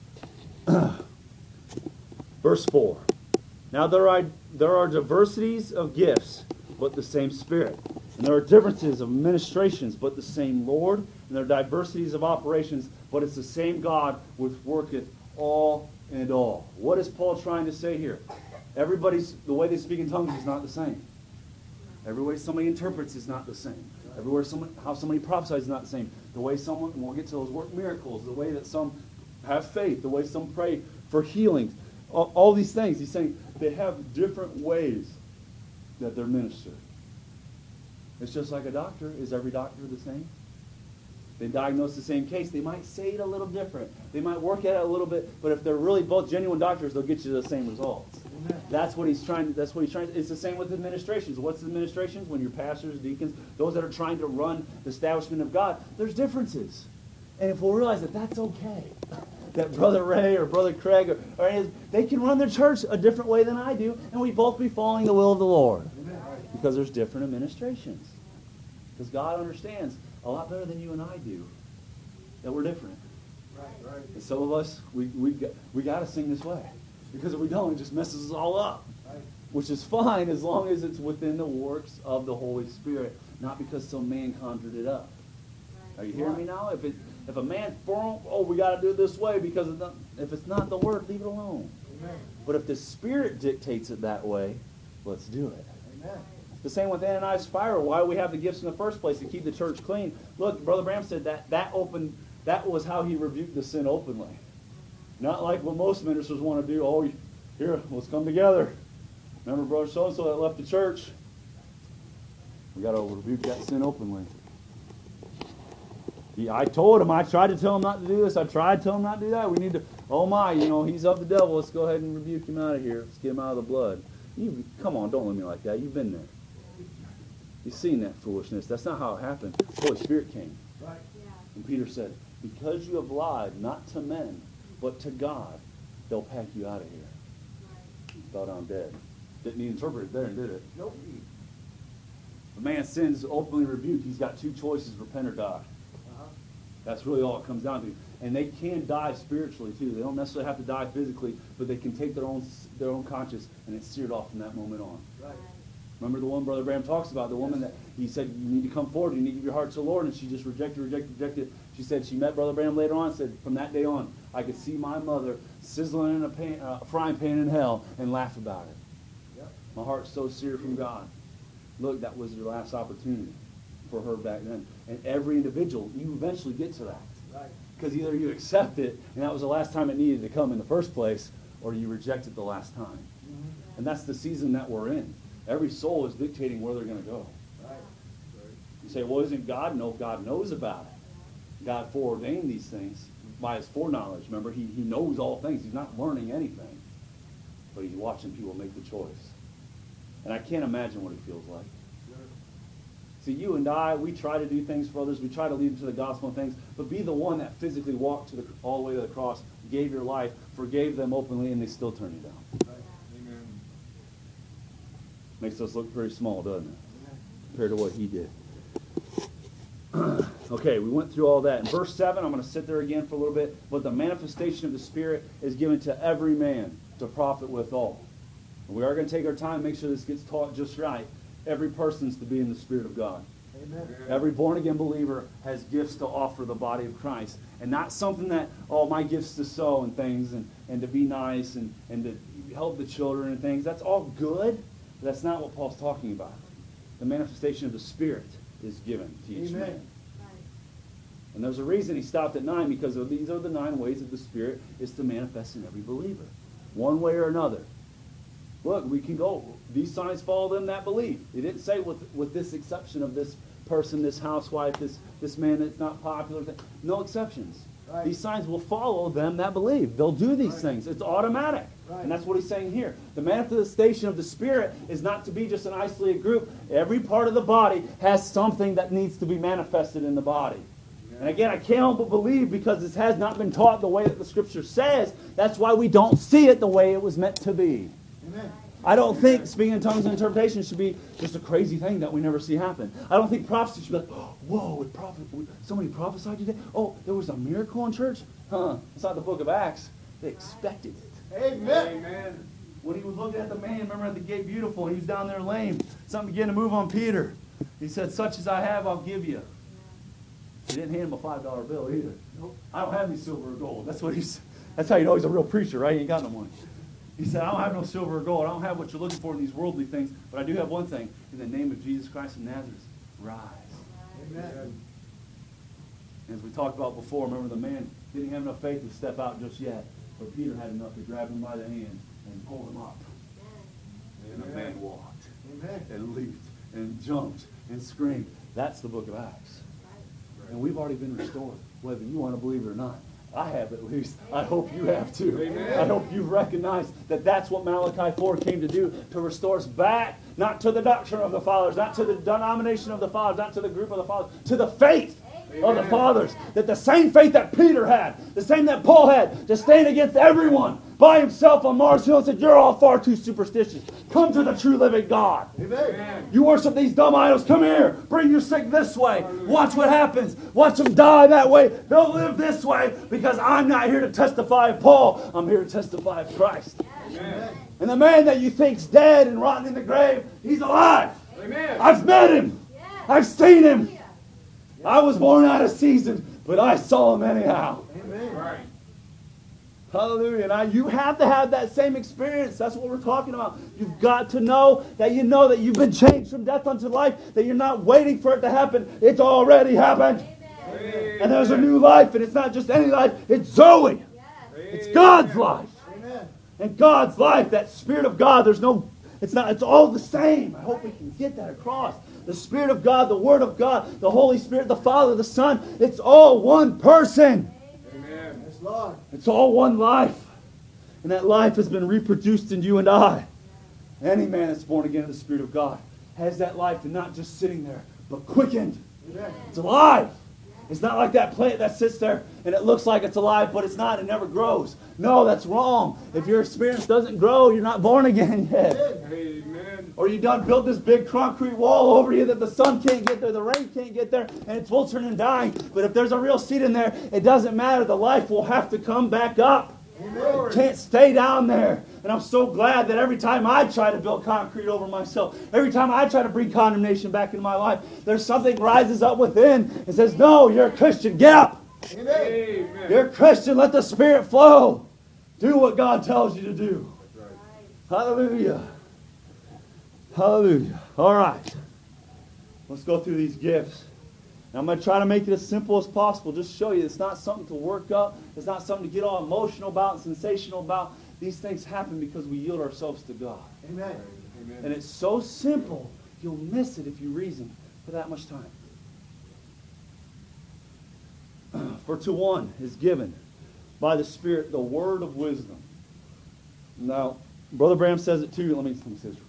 Verse 4. Now there are diversities of gifts, but the same Spirit. And there are differences of ministrations, but the same Lord. And there are diversities of operations, but it's the same God which worketh all and all. What is Paul trying to say here? The way they speak in tongues is not the same. Every way somebody interprets is not the same. How somebody prophesies is not the same. The way someone, and we'll get to those work miracles, the way that some have faith, the way some pray for healings, all these things. He's saying they have different ways that they're ministered. It's just like a doctor. Is every doctor the same? They diagnose the same case. They might say it a little different. They might work at it a little bit, but if they're really both genuine doctors, they'll get you the same results. Amen. That's what he's trying. It's the same with administrations. What's administrations? When you're pastors, deacons, those that are trying to run the establishment of God, there's differences. And if we'll realize that that's okay, that Brother Ray or Brother Craig they can run their church a different way than I do, and we both be following the will of the Lord. Amen. Because there's different administrations. Because God understands a lot better than you and I do. That we're different. Right. Right. And some of us, we got to sing this way. Because if we don't, it just messes us all up. Right. Which is fine as long as it's within the works of the Holy Spirit, not because some man conjured it up. Are you hearing me now? If a man, we got to do it this way because if it's not the Word, leave it alone. Amen. But if the Spirit dictates it that way, let's do it. Amen. The same with Ananias and Sapphira. Why we have the gifts in the first place? To keep the church clean. Look, Brother Bram said that was how he rebuked the sin openly. Not like what most ministers want to do. Oh, here, let's come together. Remember Brother so-and-so that left the church? We got to rebuke that sin openly. I told him, I tried to tell him not to do this. I tried to tell him not to do that. We need to, he's of the devil. Let's go ahead and rebuke him out of here. Let's get him out of the blood. Come on, don't let me like that. You've been there. You've seen that foolishness. That's not how it happened. The Holy Spirit came. Right. And Peter said, because you have lied, not to men, but to God, they'll pack you out of here. Fell down dead. Didn't even interpret it there, did it? Nope. If a man sins openly rebuked, he's got two choices, repent or die. That's really all it comes down to. And they can die spiritually too. They don't necessarily have to die physically, but they can take their own conscience and it's seared off from that moment on. Right. Remember the one Brother Bram talks about, the woman that he said, you need to come forward, you need to give your heart to the Lord, and she just rejected. She said she met Brother Bram later on and said, from that day on, I could see my mother sizzling in a frying pan in hell and laugh about it. Yep. My heart's so seared from God. Look, that was her last opportunity for her back then. And every individual, you eventually get to that. Right. Because either you accept it, and that was the last time it needed to come in the first place, or you reject it the last time. Mm-hmm. And that's the season that we're in. Every soul is dictating where they're going to go. Right. You say, well, isn't God? No, God knows about it. God foreordained these things by his foreknowledge. Remember, he knows all things. He's not learning anything. But he's watching people make the choice. And I can't imagine what it feels like. See, you and I, we try to do things for others. We try to lead them to the gospel and things. But be the one that physically walked all the way to the cross, gave your life, forgave them openly, and they still turn you down. Right. Amen. Makes us look pretty small, doesn't it? Compared to what he did. Okay, we went through all that. In verse 7, I'm going to sit there again for a little bit. But the manifestation of the Spirit is given to every man to profit withal. We are going to take our time, make sure this gets taught just right. Every person's to be in the Spirit of God. Amen. Every born-again believer has gifts to offer the body of Christ. And not something that, my gifts to sow and things and to be nice and to help the children and things. That's all good, but that's not what Paul's talking about. The manifestation of the Spirit is given to each Amen. man. And there's a reason he stopped at 9, because these are the 9 ways that the Spirit is to manifest in every believer. One way or another. Look, we can go. These signs follow them that believe. He didn't say with this exception of this person, this housewife, this man that's not popular. No exceptions. Right. These signs will follow them that believe. They'll do these Right. things. It's automatic. Right. And that's what he's saying here. The manifestation of the Spirit is not to be just an isolated group. Every part of the body has something that needs to be manifested in the body. And again, I can't help but believe, because this has not been taught the way that the Scripture says. That's why we don't see it the way it was meant to be. Amen. I don't think speaking in tongues and interpretation should be just a crazy thing that we never see happen. I don't think prophecy should be like, whoa, somebody prophesied today? Oh, there was a miracle in church? It's not the book of Acts. They expected it. Amen. Amen. When he was looking at the man, remember at the gate beautiful, and he was down there lame. Something began to move on Peter. He said, such as I have, I'll give you. He didn't hand him a $5 bill either. Nope. I don't have any silver or gold. That's how you know he's a real preacher, right? He ain't got no money. He said, I don't have no silver or gold. I don't have what you're looking for in these worldly things, but I do have one thing. In the name of Jesus Christ of Nazareth, rise. Amen. As we talked about before, remember the man didn't have enough faith to step out just yet, but Peter had enough to grab him by the hand and pull him up. And the man walked Amen. and leaped and jumped and screamed. That's the book of Acts. And we've already been restored, whether you want to believe it or not. I have at least. I hope you have too. Amen. I hope you've recognized that that's what Malachi 4 came to do, to restore us back, not to the doctrine of the fathers, not to the denomination of the fathers, not to the group of the fathers, to the faith of the fathers. That the same faith that Peter had, the same that Paul had, to stand against everyone by himself on Mars Hill and said, you're all far too superstitious. Come to the true living God. Amen. You worship these dumb idols. Come here. Bring your sick this way. Watch what happens. Watch them die that way. They'll live this way because I'm not here to testify of Paul. I'm here to testify of Christ. Amen. And the man that you think's dead and rotten in the grave, he's alive. Amen. I've met him. I've seen him. I was born out of season, but I saw him anyhow. Amen. Right. Hallelujah. Now, you have to have that same experience. That's what we're talking about. You've got to know that you've been changed from death unto life, that you're not waiting for it to happen. It's already happened. Amen. And there's a new life, and it's not just any life. It's Zoe. It's God's life. Amen. And God's life, that Spirit of God, it's all the same. I hope we can get that across. The Spirit of God, the Word of God, the Holy Spirit, the Father, the Son, it's all one person. Amen. Yes, Lord. It's all one life. And that life has been reproduced in you and I. Any man that's born again in the Spirit of God has that life, and not just sitting there, but quickened. Amen. It's alive. It's not like that plant that sits there and it looks like it's alive, but it's not. It never grows. No, that's wrong. If your experience doesn't grow, you're not born again yet. Amen. Or you done built this big concrete wall over you that the sun can't get there, the rain can't get there, and it's wilting and dying. But if there's a real seed in there, it doesn't matter. The life will have to come back up. Amen. Can't stay down there. And I'm so glad that every time I try to build concrete over myself, every time I try to bring condemnation back into my life, there's something rises up within and says, no, you're a Christian. Get up. Amen. You're a Christian. Let the Spirit flow. Do what God tells you to do. Hallelujah. Hallelujah. All right. Let's go through these gifts. Now, I'm going to try to make it as simple as possible. Just show you it's not something to work up. It's not something to get all emotional about and sensational about. These things happen because we yield ourselves to God. Amen. And it's so simple, you'll miss it if you reason for that much time. For to one is given by the Spirit the word of wisdom. Now, Brother Bram says it too. Let me say this real quick.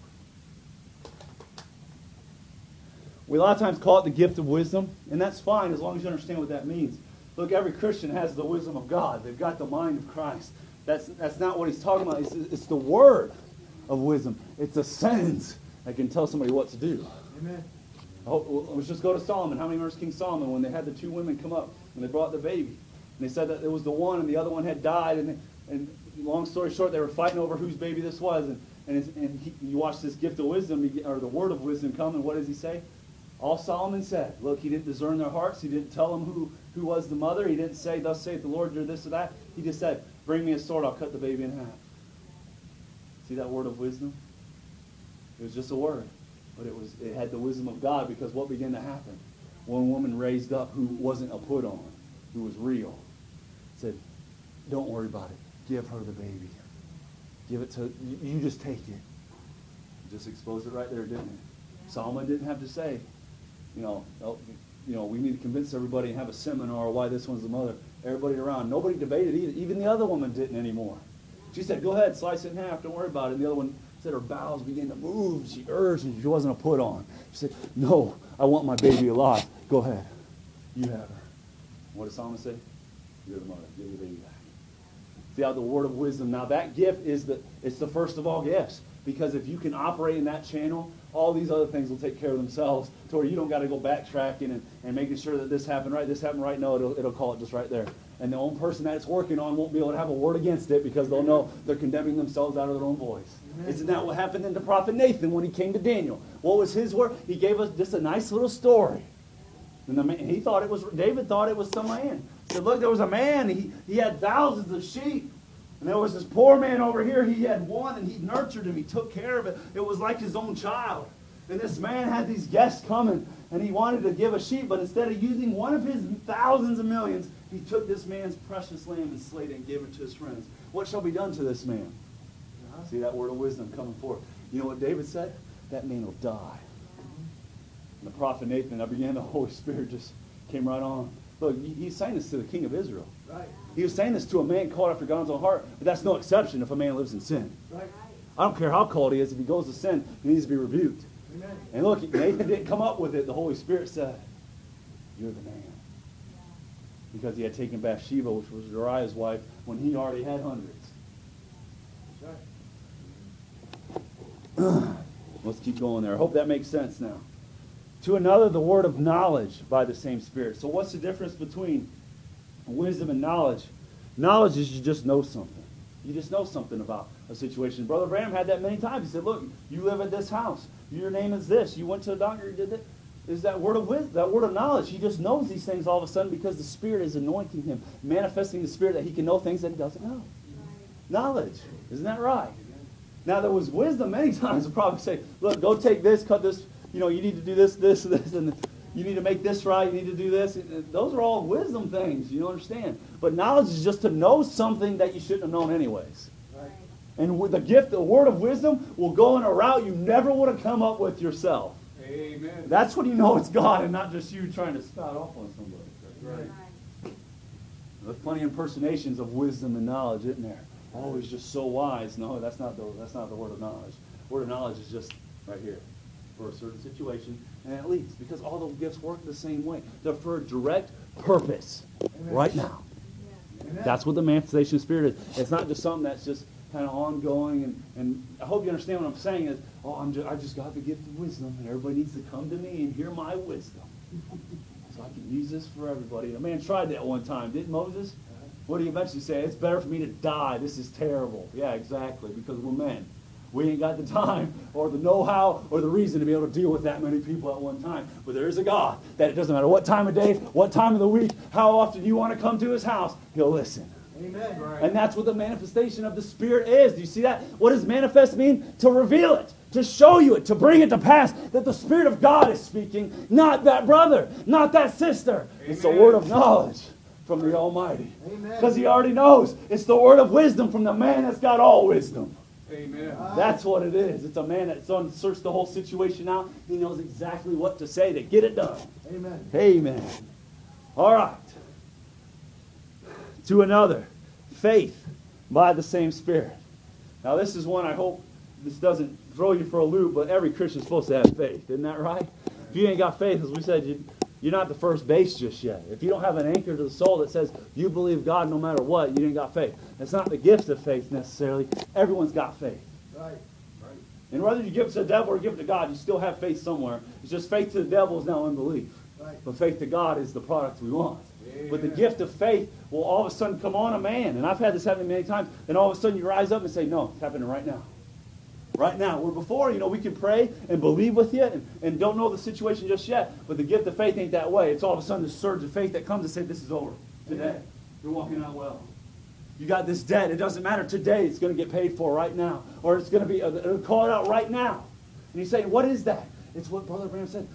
We a lot of times call it the gift of wisdom, and that's fine as long as you understand what that means. Look, every Christian has the wisdom of God. They've got the mind of Christ. That's not what he's talking about. It's the word of wisdom. It's a sentence that can tell somebody what to do. Amen. Let's just go to Solomon. How many remember King Solomon when they had the two women come up and they brought the baby? And they said that it was the one and the other one had died. And long story short, they were fighting over whose baby this was. You watch this gift of wisdom, or the word of wisdom come, and what does he say? All Solomon said. Look, he didn't discern their hearts. He didn't tell them who was the mother. He didn't say, thus saith the Lord, you're this or that. He just said, bring me a sword, I'll cut the baby in half. See that word of wisdom? It was just a word. But it had the wisdom of God, because what began to happen? One woman raised up who wasn't a put on, who was real. Said, don't worry about it. Give her the baby. Give it to, you just take it. Just exposed it right there, didn't it? Solomon didn't have to say, we need to convince everybody and have a seminar why this one's the mother. Everybody around. Nobody debated either. Even the other woman didn't anymore. She said, go ahead, slice it in half. Don't worry about it. And the other one said her bowels began to move. She urged, and she wasn't a put on. She said, no, I want my baby alive. Go ahead. You have her. What does Solomon say? You're the mother. Give the baby back. See how the word of wisdom. Now that gift it's the first of all gifts. Because if you can operate in that channel, all these other things will take care of themselves to where you don't got to go backtracking and making sure that this happened right. No, it'll call it just right there. And the own person that it's working on won't be able to have a word against it, because they'll know they're condemning themselves out of their own voice. Amen. Isn't that what happened in the prophet Nathan when he came to Daniel? What was his word? He gave us just a nice little story. And David thought it was some man. He said, look, there was a man, he had thousands of sheep. And there was this poor man over here, he had one, and he nurtured him, he took care of it. It was like his own child. And this man had these guests coming, and he wanted to give a sheep, but instead of using one of his thousands of millions, he took this man's precious lamb and slayed it and gave it to his friends. What shall be done to this man? See that word of wisdom coming forth. You know what David said? That man will die. And the prophet Nathan, the Holy Spirit just came right on. Look, he's saying this to the king of Israel. Right. He was saying this to a man called after God's own heart, but that's no exception if a man lives in sin. Right. I don't care how called he is. If he goes to sin, he needs to be rebuked. Amen. And look, Nathan didn't come up with it. The Holy Spirit said, you're the man. because he had taken Bathsheba, which was Uriah's wife, when he already had hundreds. Let's keep going there. I hope that makes sense now. To another, the word of knowledge by the same Spirit. So what's the difference between wisdom and knowledge? Knowledge is you just know something. You just know something about a situation. Brother Branham had that many times. He said, look, you live at this house. Your name is this. You went to a doctor, you did that. Is that word of wisdom, that word of knowledge. He just knows these things all of a sudden because the Spirit is anointing him, manifesting the Spirit that he can know things that he doesn't know. Knowledge. Isn't that right? Now, there was wisdom many times. I'll probably say, look, go take this, cut this, you need to do this, this, and you need to make this right, you need to do this. Those are all wisdom things, you understand. But knowledge is just to know something that you shouldn't have known anyways. Right. And with the gift, the word of wisdom will go in a route you never would have come up with yourself. Amen. That's when you know it's God and not just you trying to spout off on somebody. That's right. There's plenty of impersonations of wisdom and knowledge, isn't there? Oh, he's just so wise. No, that's not the word of knowledge. Word of knowledge is just right here for a certain situation, and it leads because all the gifts work the same way. They're for a direct purpose. Amen. Right now. Amen. That's what the manifestation of Spirit is. It's not just something that's just kind of ongoing, and I hope you understand what I'm saying is, I just got the gift of wisdom, and everybody needs to come to me and hear my wisdom. So I can use this for everybody. A man tried that one time, didn't Moses? What did he eventually say? It's better for me to die. This is terrible. Yeah, exactly, because we're men. We ain't got the time or the know-how or the reason to be able to deal with that many people at one time. But there is a God that it doesn't matter what time of day, what time of the week, how often you want to come to his house, he'll listen. Amen. Right. And that's what the manifestation of the Spirit is. Do you see that? What does manifest mean? To reveal it, to show you it, to bring it to pass that the Spirit of God is speaking, not that brother, not that sister. Amen. It's the word of knowledge from the Almighty. Because he already knows. It's the word of wisdom from the man that's got all wisdom. Amen. That's what it is. It's a man that's on search the whole situation out. He knows exactly what to say to get it done. Amen. Amen. All right. To another, faith by the same Spirit. Now this is one I hope this doesn't throw you for a loop, but every Christian's supposed to have faith. Isn't that right? If you ain't got faith, as we said, you're not the first base just yet. If you don't have an anchor to the soul that says you believe God no matter what, you ain't got faith. It's not the gift of faith necessarily. Everyone's got faith. Right. And whether you give it to the devil or give it to God, you still have faith somewhere. It's just faith to the devil is now unbelief. Right. But faith to God is the product we want. Amen. But the gift of faith will all of a sudden come on a man. And I've had this happen many times. And all of a sudden you rise up and say, no, it's happening right now. Right now. Where before, we can pray and believe with you and don't know the situation just yet. But the gift of faith ain't that way. It's all of a sudden the surge of faith that comes to say, this is over. Today. You're walking out well. You got this debt. It doesn't matter. Today it's going to get paid for right now. Or it's going to be, call it out right now. And you say, what is that? It's what Brother Branham said.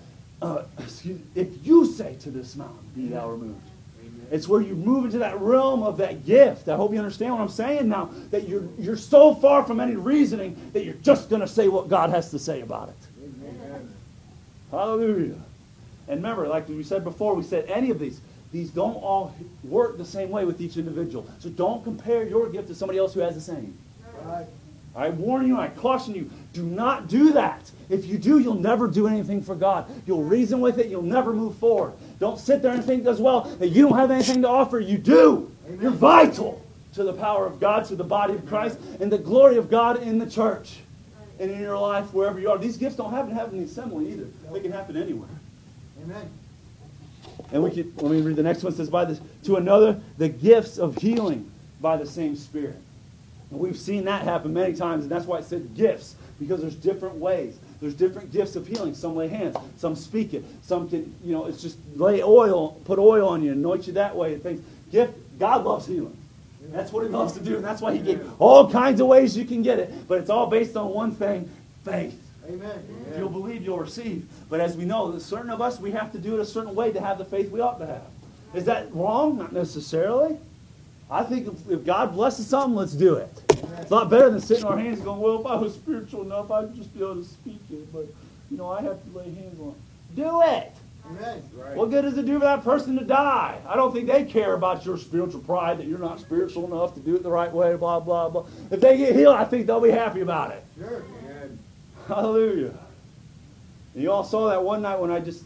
If you say to this mountain, be thou removed. Amen. It's where you move into that realm of that gift. I hope you understand what I'm saying now. That you're so far from any reasoning that you're just going to say what God has to say about it. Amen. Hallelujah. And remember, like we said before, we said any of these don't all work the same way with each individual. So don't compare your gift to somebody else who has the same. Right. I warn you, I caution you, do not do that. If you do, you'll never do anything for God. You'll reason with it, you'll never move forward. Don't sit there and think as well that you don't have anything to offer. You do. Amen. You're vital to the power of God, to the body of Christ, and the glory of God in the church and in your life wherever you are. These gifts don't happen in the assembly either. They can happen anywhere. Amen. And let me read the next one. It says, to another, the gifts of healing by the same Spirit. And we've seen that happen many times, and that's why it said gifts, because there's different ways. There's different gifts of healing. Some lay hands, some speak it, some can, it's just lay oil, put oil on you, anoint you that way and things. God loves healing. That's what he loves to do, and that's why he gave all kinds of ways you can get it. But it's all based on one thing, faith. Amen. If you'll believe, you'll receive. But as we know, certain of us, we have to do it a certain way to have the faith we ought to have. Is that wrong? Not necessarily. I think if God blesses something, let's do it. It's a lot better than sitting on our hands going, well, if I was spiritual enough, I'd just be able to speak it. But, I have to lay hands on it. Do it. Amen. Right. What good does it do for that person to die? I don't think they care about your spiritual pride, that you're not spiritual enough to do it the right way, blah, blah, blah. If they get healed, I think they'll be happy about it. Sure. Amen. Hallelujah. And you all saw that one night when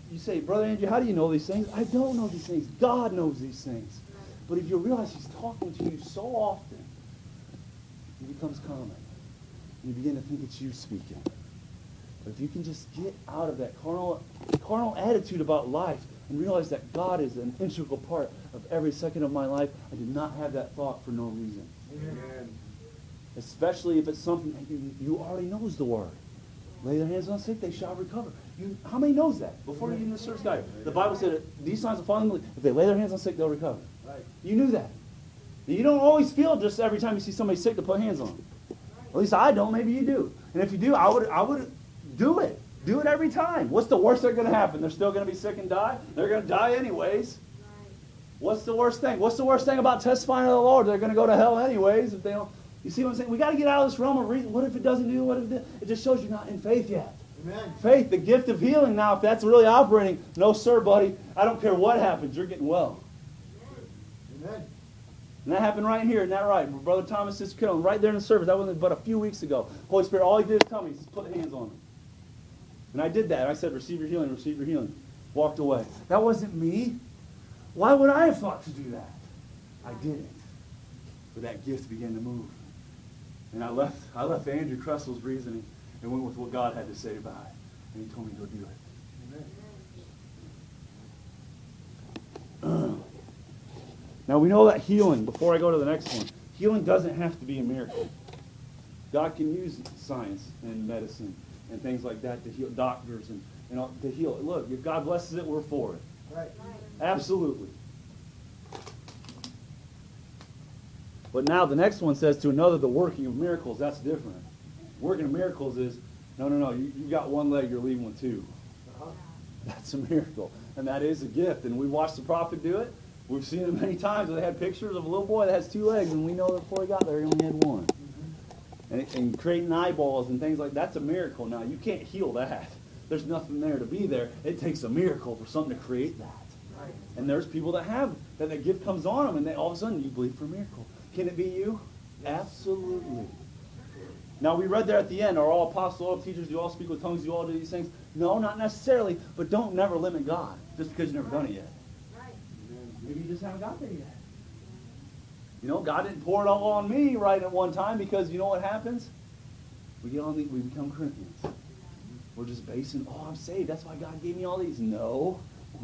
you say, Brother Andrew, how do you know these things? I don't know these things. God knows these things. But if you realize he's talking to you so often, it becomes common. You begin to think it's you speaking. But if you can just get out of that carnal attitude about life and realize that God is an integral part of every second of my life, I do not have that thought for no reason. Amen. Especially if it's something that you already knows the word. Lay their hands on the sick, they shall recover. How many knows that? Before you even the search guide. The Bible said that these signs will follow them. If they lay their hands on the sick, they'll recover. Right. You knew that. You don't always feel just every time you see somebody sick to put hands on them. At least I don't. Maybe you do. And if you do, I would do it. Do it every time. What's the worst that's going to happen? They're still going to be sick and die? They're going to die anyways. What's the worst thing? What's the worst thing about testifying to the Lord? They're going to go to hell anyways if they don't. You see what I'm saying? We got to get out of this realm of reason. What if it doesn't do? What if it just shows you're not in faith yet? Amen. Faith, the gift of healing. Now, if that's really operating, no, sir, buddy. I don't care what happens. You're getting well. Amen. And that happened right here. Isn't that right? Brother Thomas, Sister Carolyn, right there in the service. That was but a few weeks ago. Holy Spirit, all he did is tell me, just put hands on him. And I did that. I said, receive your healing, receive your healing. Walked away. That wasn't me. Why would I have thought to do that? I didn't. But that gift began to move. And I left Andrew Cressel's reasoning and went with what God had to say about it. And he told me to go do it. Now we know that healing, before I go to the next one, healing doesn't have to be a miracle. God can use science and medicine and things like that to heal, doctors and to heal it. Look, if God blesses it, we're for it. Right. Absolutely. But now the next one says to another, the working of miracles. That's different. Working of miracles is, no. You got one leg, you're leaving with two. That's a miracle. And that is a gift. And we watched the prophet do it. We've seen it many times. They had pictures of a little boy that has two legs, and we know that before he got there, he only had one. And creating eyeballs and things like that's a miracle. Now, you can't heal that. There's nothing there to be there. It takes a miracle for something to create that. Right. And there's people that have that. The gift comes on them, and they, all of a sudden, you believe for a miracle. Can it be you? Absolutely. Now, we read there at the end, are all apostles, all teachers, do all speak with tongues, do all do these things? No, not necessarily, but don't never limit God just because you've never done it yet. Maybe you just haven't got there yet. You know, God didn't pour it all on me right at one time because you know what happens? We become Corinthians. We're just basing, I'm saved. That's why God gave me all these. No.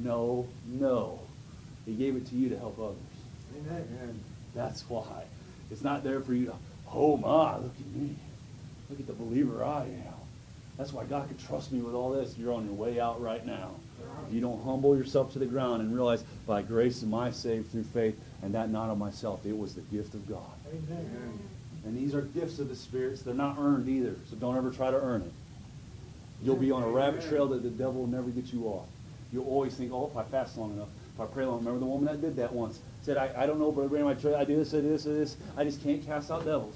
He gave it to you to help others. Amen. That's why. It's not there for you to, oh my, look at me. Look at the believer I am. That's why God could trust me with all this. You're on your way out right now. If you don't humble yourself to the ground and realize, by grace am I saved through faith, and that not of myself. It was the gift of God. Amen. And these are gifts of the spirits. They're not earned either, so don't ever try to earn it. You'll be on a rabbit trail that the devil will never get you off. You'll always think, if I fast long enough, if I pray long. Remember the woman that did that once? Said, I don't know, Brother Branham, I do this, I do this, I do this. I just can't cast out devils.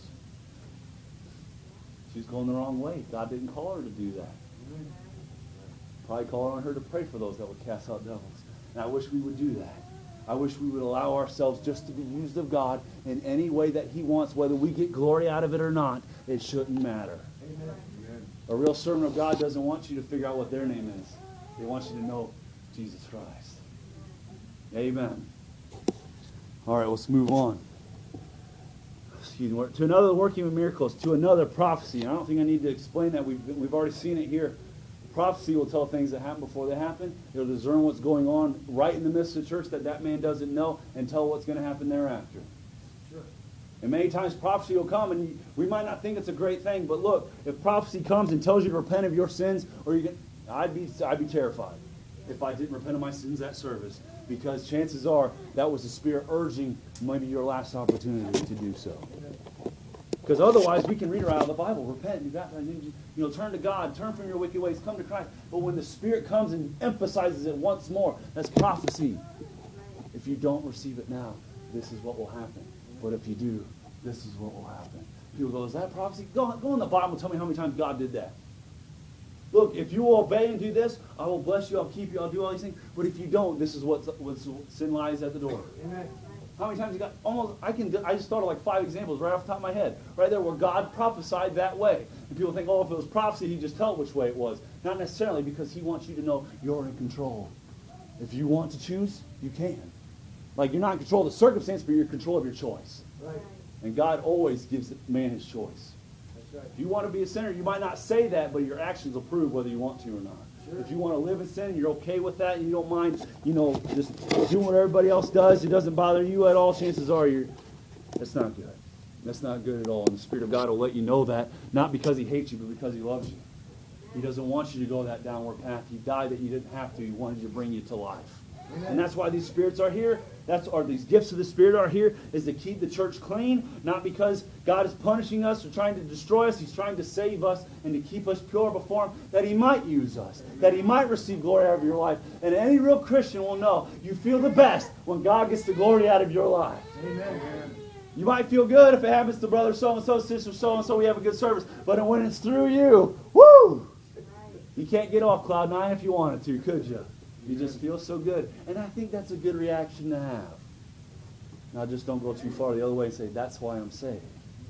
She's going the wrong way. God didn't call her to do that. Probably called on her to pray for those that would cast out devils. And I wish we would do that. I wish we would allow ourselves just to be used of God in any way that he wants, whether we get glory out of it or not. It shouldn't matter. Amen. A real servant of God doesn't want you to figure out what their name is. They want you to know Jesus Christ. Amen. All right, let's move on. Excuse me. To another working of miracles, to another prophecy. I don't think I need to explain that. We've already seen it here. Prophecy will tell things that happen before they happen. It'll discern what's going on right in the midst of the church that man doesn't know and tell what's going to happen thereafter. Sure. And many times prophecy will come, and we might not think it's a great thing, but look, if prophecy comes and tells you to repent of your sins, I'd be terrified if I didn't repent of my sins at service, because chances are that was the Spirit urging maybe your last opportunity to do so. Because otherwise, we can read right out of the Bible, repent, turn to God, turn from your wicked ways, come to Christ. But when the Spirit comes and emphasizes it once more, that's prophecy. If you don't receive it now, this is what will happen. But if you do, this is what will happen. People go, is that prophecy? Go in the Bible and tell me how many times God did that. Look, if you will obey and do this, I will bless you, I'll keep you, I'll do all these things. But if you don't, this is what sin lies at the door. Amen. How many times you got I just thought of like 5 examples right off the top of my head. Right there where God prophesied that way. And people think, oh, if it was prophecy, he'd just tell which way it was. Not necessarily, because he wants you to know you're in control. If you want to choose, you can. Like, you're not in control of the circumstance, but you're in control of your choice. Right. And God always gives man his choice. That's right. If you want to be a sinner, you might not say that, but your actions will prove whether you want to or not. Sure. If you want to live in sin, you're okay with that, and you don't mind, just doing what everybody else does, it doesn't bother you at all, chances are that's not good. That's not good at all. And the Spirit of God will let you know that, not because he hates you, but because he loves you. He doesn't want you to go that downward path. He died that you didn't have to. He wanted to bring you to life. Amen. And that's why these spirits are here. These gifts of the Spirit are here, is to keep the church clean, not because God is punishing us or trying to destroy us. He's trying to save us and to keep us pure before him, that he might use us, that he might receive glory out of your life. And any real Christian will know you feel the best when God gets the glory out of your life. Amen. You might feel good if it happens to brother so-and-so, sister so-and-so, we have a good service. But when it's through you, woo! You can't get off cloud 9 if you wanted to, could you? You just feel so good. And I think that's a good reaction to have. Now just don't go too far the other way and say, that's why I'm saved.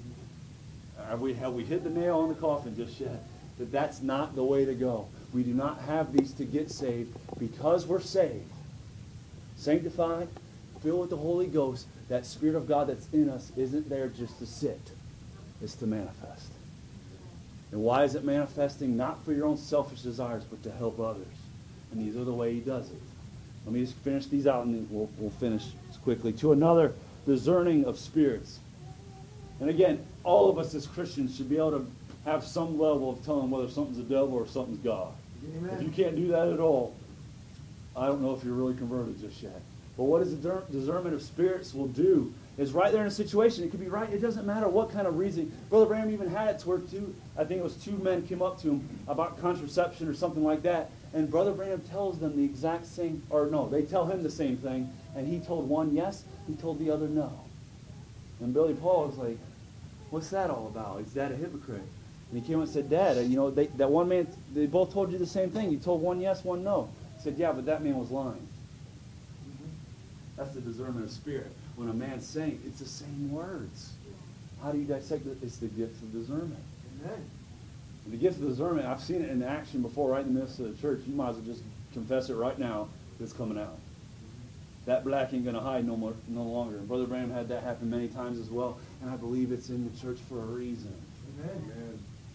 Have we hit the nail on the coffin just yet? That's not the way to go. We do not have these to get saved because we're saved. Sanctified, filled with the Holy Ghost, that Spirit of God that's in us isn't there just to sit. It's to manifest. And why is it manifesting? Not for your own selfish desires, but to help others. And these are the way he does it. Let me just finish these out, and then we'll finish quickly. To another, discerning of spirits. And again, all of us as Christians should be able to have some level of telling whether something's the devil or something's God. Amen. If you can't do that at all, I don't know if you're really converted just yet. But what is the discernment of spirits will do is right there in a situation. It could be right. It doesn't matter what kind of reason. Brother Branham even had it to where I think it was 2 men came up to him about contraception or something like that. And Brother Branham tells them the exact same, or no, they tell him the same thing. And he told one yes, he told the other no. And Billy Paul was like, what's that all about? Is that a hypocrite? And he came and said, Dad, that one man, they both told you the same thing. You told one yes, one no. He said, yeah, but that man was lying. That's the discernment of spirit. When a man's saying, it's the same words. How do you dissect it? It's the gift of discernment. Amen. And the gift of discernment, I've seen it in action before right in the midst of the church. You might as well just confess it right now. It's coming out. That black ain't going to hide no longer. And Brother Branham had that happen many times as well. And I believe it's in the church for a reason. Amen.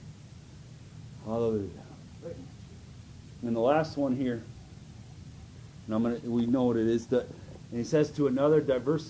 Hallelujah. And the last one here, and we know what it is. And he says to another diverse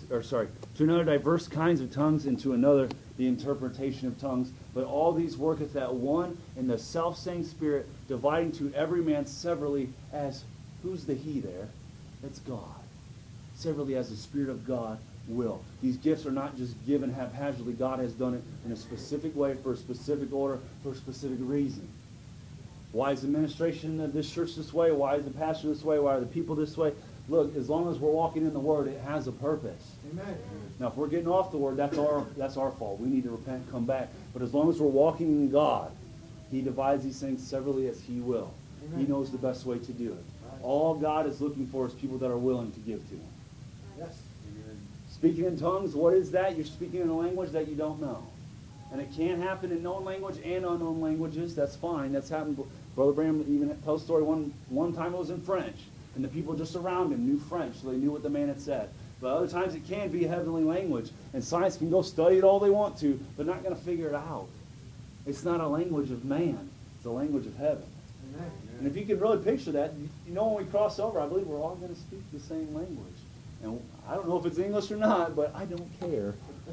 kinds of tongues, and to another the interpretation of tongues. But all these worketh at one in the self-same Spirit, dividing to every man severally as, who's the he there? It's God. Severally as the Spirit of God will. These gifts are not just given haphazardly. God has done it in a specific way, for a specific order, for a specific reason. Why is the administration of this church this way? Why is the pastor this way? Why are the people this way? Look, as long as we're walking in the Word, it has a purpose. Amen. Now, if we're getting off the Word, that's our fault. We need to repent and come back. But as long as we're walking in God, he divides these things severally as he will. Amen. He knows the best way to do it. Right. All God is looking for is people that are willing to give to him. Yes. Amen. Speaking in tongues, what is that? You're speaking in a language that you don't know. And it can happen in known language and unknown languages. That's fine. That's happened. Brother Branham even tells a story one time it was in French. And the people just around him knew French, so they knew what the man had said. But other times it can be a heavenly language. And science can go study it all they want to, but not going to figure it out. It's not a language of man. It's a language of heaven. Amen. And if you can really picture that, when we cross over, I believe we're all going to speak the same language. And I don't know if it's English or not, but I don't care.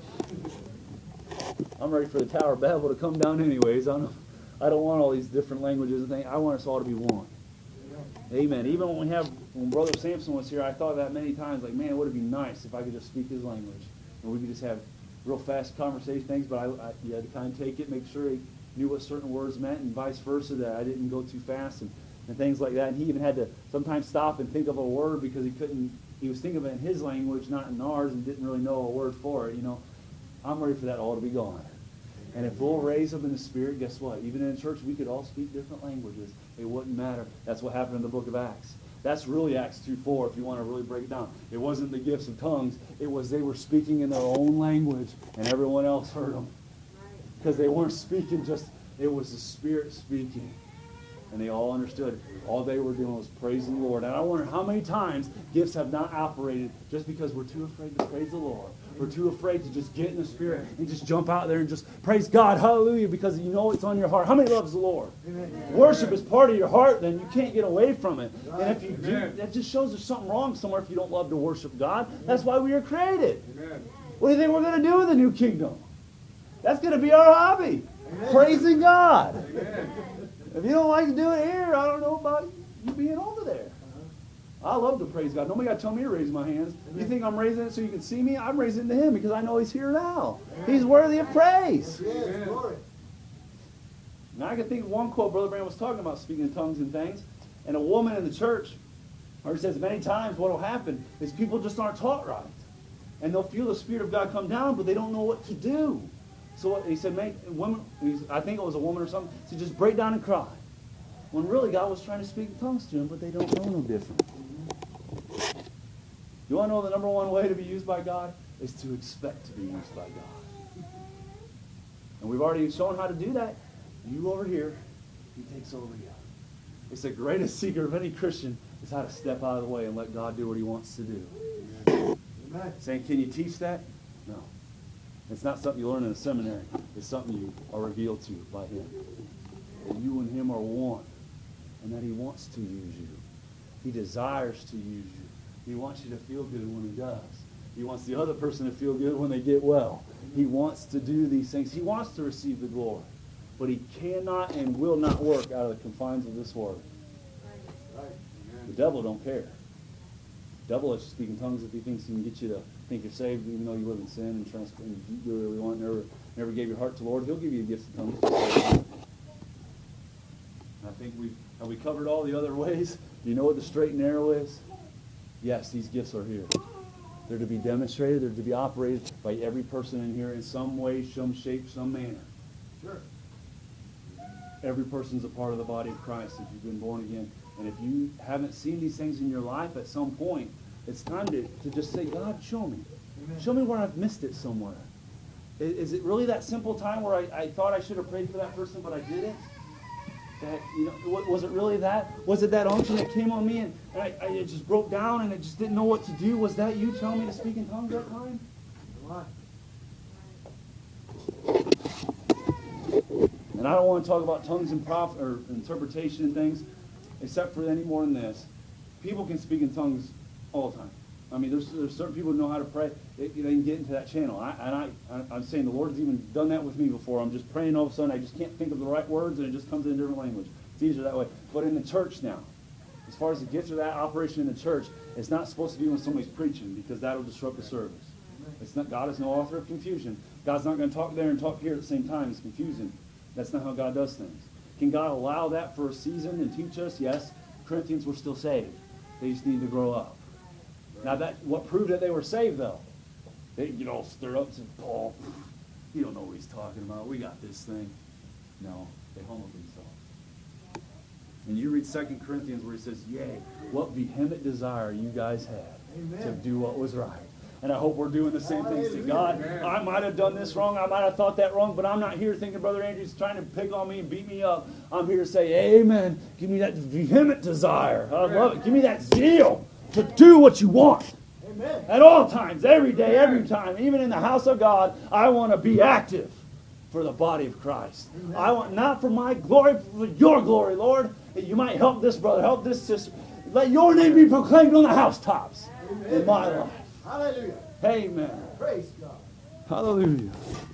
I'm ready for the Tower of Babel to come down anyways. I don't want all these different languages and things. I want us all to be one. Amen. Even when Brother Samson was here, I thought of that many times. Like, man, it would be nice if I could just speak his language. And we could just have real fast conversation things, but you had to kind of take it, make sure he knew what certain words meant, and vice versa, that I didn't go too fast and things like that. And he even had to sometimes stop and think of a word because he was thinking of it in his language, not in ours, and didn't really know a word for it. I'm ready for that all to be gone. And if we'll raise up in the Spirit, guess what? Even in church, we could all speak different languages. It wouldn't matter. That's what happened in the book of Acts. That's really Acts 2:4 if you want to really break it down. It wasn't the gifts of tongues. It was they were speaking in their own language and everyone else heard them. Because they weren't speaking just, it was the Spirit speaking. And they all understood. All they were doing was praising the Lord. And I wonder how many times gifts have not operated just because we're too afraid to praise the Lord. We're too afraid to just get in the Spirit and just jump out there and just praise God, hallelujah, because you know it's on your heart. How many loves the Lord? Amen. Worship is part of your heart, then you can't get away from it. And if you do, that just shows there's something wrong somewhere if you don't love to worship God. That's why we were created. Amen. What do you think we're going to do in the new kingdom? That's going to be our hobby. Amen. Praising God. Amen. If you don't like to do it here, I don't know about you being over there. I love to praise God. Nobody got to tell me to raise my hands. Amen. You think I'm raising it so you can see me? I'm raising it to Him because I know He's here now. Amen. He's worthy of praise. Yes, Lord. Now I can think of one quote Brother Branham was talking about speaking in tongues and things. And a woman in the church, or he says many times what will happen is people just aren't taught right. And they'll feel the Spirit of God come down, but they don't know what to do. So he said, women, I think it was a woman or something, he said, just break down and cry. When really God was trying to speak in tongues to him, but they don't know no different. You want to know the number one way to be used by God? Is to expect to be used by God. And we've already shown how to do that. You over here, He takes over you. It's the greatest secret of any Christian is how to step out of the way and let God do what He wants to do. Amen. Saying, can you teach that? No. It's not something you learn in a seminary. It's something you are revealed to by Him. That you and Him are one. And that He wants to use you. He desires to use you. He wants you to feel good when He does. He wants the other person to feel good when they get well. He wants to do these things. He wants to receive the glory. But He cannot and will not work out of the confines of this world. The devil don't care. The devil is speaking tongues if he thinks he can get you to think you're saved even though you live in sin and transfer and you do whatever you want, never gave your heart to the Lord. He'll give you gifts of tongues. I think we covered all the other ways. Do you know what the straight and narrow is? Yes, these gifts are here. They're to be demonstrated. They're to be operated by every person in here in some way, some shape, some manner. Sure. Every person's a part of the body of Christ if you've been born again. And if you haven't seen these things in your life at some point, it's time to just say, God, show me. Amen. Show me where I've missed it somewhere. Is it really that simple time where I thought I should have prayed for that person, but I didn't? That, was it really that? Was it that unction that came on me and I just broke down and I just didn't know what to do? Was that you telling me to speak in tongues that time? And I don't want to talk about tongues and or interpretation and things, except for any more than this. People can speak in tongues all the time. I mean, there's certain people who know how to pray. They can get into that channel. I'm saying the Lord's even done that with me before. I'm just praying all of a sudden. I just can't think of the right words, and it just comes in a different language. It's easier that way. But in the church now, as far as the gifts of that operation in the church, it's not supposed to be when somebody's preaching because that will disrupt the service. It's not. God is no author of confusion. God's not going to talk there and talk here at the same time. It's confusing. That's not how God does things. Can God allow that for a season and teach us? Yes. Corinthians were still saved. They just need to grow up. Now, what proved that they were saved, though? They didn't get all stirred up and say, Paul, you don't know what he's talking about. We got this thing. No, they humbled themselves. And you read 2 Corinthians where he says, yea, what vehement desire you guys had to do what was right. And I hope we're doing the same things to God. I might have done this wrong. I might have thought that wrong. But I'm not here thinking Brother Andrew's trying to pick on me and beat me up. I'm here to say, amen. Give me that vehement desire. I love it. Give me that zeal to do what you want. Amen. At all times, every day, every time. Even in the house of God, I want to be active for the body of Christ. Amen. I want not for my glory, but for your glory, Lord. That you might help this brother, help this sister. Let your name be proclaimed on the housetops in my life. Hallelujah. Amen. Praise God. Hallelujah.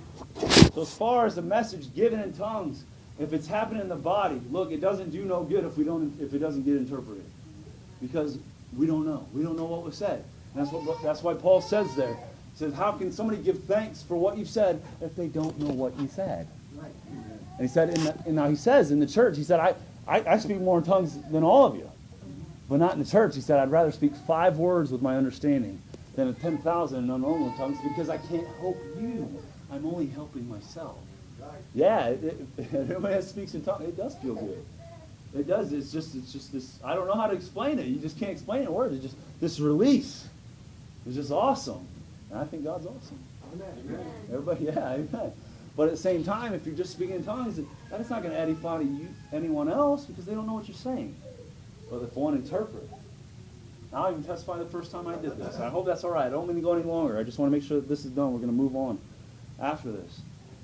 So as far as the message given in tongues, if it's happening in the body, look, it doesn't do no good if it doesn't get interpreted. Because we don't know. We don't know what was said. And that's why Paul says there. He says, how can somebody give thanks for what you've said if they don't know what you said? Right. And he said, he says in the church, he said, I speak more in tongues than all of you. But not in the church. He said, I'd rather speak 5 words with my understanding than 10,000 in unknown tongues because I can't help you. I'm only helping myself. Right. Yeah, if everybody speaks in tongues, it does feel good. It does. It's just this. I don't know how to explain it. You just can't explain it in words. It's just this release. It's just awesome. And I think God's awesome. Amen. Everybody, yeah, amen. But at the same time, if you're just speaking in tongues, that is not going to edify anyone else because they don't know what you're saying. But if one interpret. Now I even testify the first time I did this. I hope that's all right. I don't mean to go any longer. I just want to make sure that this is done. We're going to move on after this.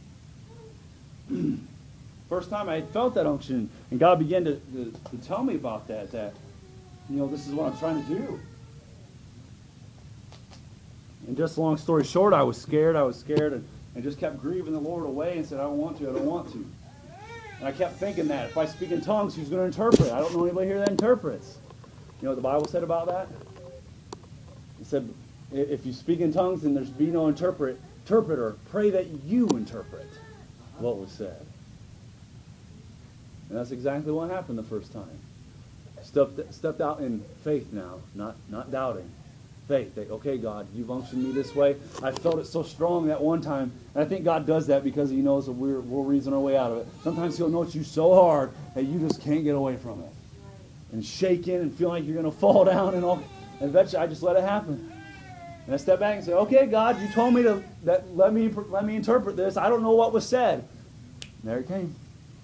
First time I felt that unction, and God began to tell me about that, this is what I'm trying to do. And just long story short, I was scared, and just kept grieving the Lord away and said, I don't want to. And I kept thinking that if I speak in tongues, who's going to interpret? I don't know anybody here that interprets. You know what the Bible said about that? It said, if you speak in tongues and there's be no interpreter, pray that you interpret what was said. And that's exactly what happened the first time. Stepped out in faith now, not doubting. Faith. Okay, God, you've unctioned me this way. I felt it so strong that one time. And I think God does that because he knows that we'll reason our way out of it. Sometimes he'll note you so hard that you just can't get away from it. And shaking and feeling like you're going to fall down and all. And eventually I just let it happen. And I step back and say, okay, God, you told me let me interpret this. I don't know what was said. And there it came.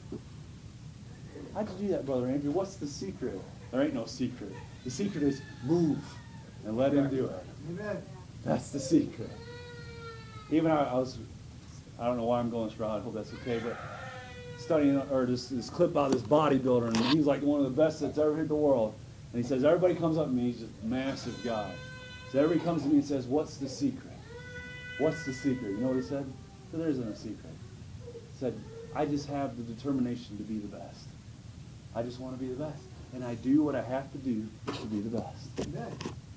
How'd you do that, Brother Andrew? What's the secret? There ain't no secret. The secret is move and let him do it. Amen. That's the secret. Even I don't know why I'm going strong. I hope that's okay, but studying or this clip about this bodybuilder, and he's like one of the best that's ever hit the world. And he says, everybody comes up to me, he's just a massive guy. So everybody comes to me and says, what's the secret? What's the secret? You know what he said? So there isn't a secret. He said, I just have the determination to be the best. I just want to be the best. And I do what I have to do to be the best. Amen.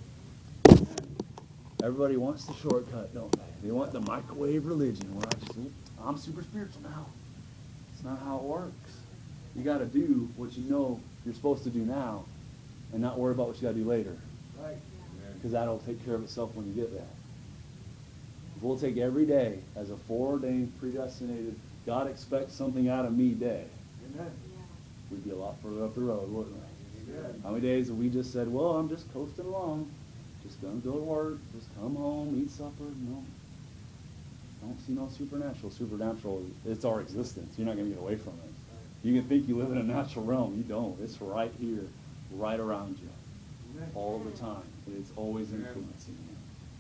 Everybody wants the shortcut, don't they? They want the microwave religion where I'm super spiritual now. It's not how it works. You got to do what you know you're supposed to do now and not worry about what you got to do later. Right. Because that'll take care of itself when you get there. If we'll take every day as a foreordained, predestinated, God expects something out of me day, Amen. we'd be a lot further up the road, wouldn't we? Amen. How many days have we just said, well, I'm just coasting along, just going to go to work, just come home, eat supper? No. Don't see no supernatural. Supernatural, it's our existence. You're not going to get away from it. You can think you live in a natural realm. You don't. It's right here, right around you, Amen. all the time. It's always influencing you.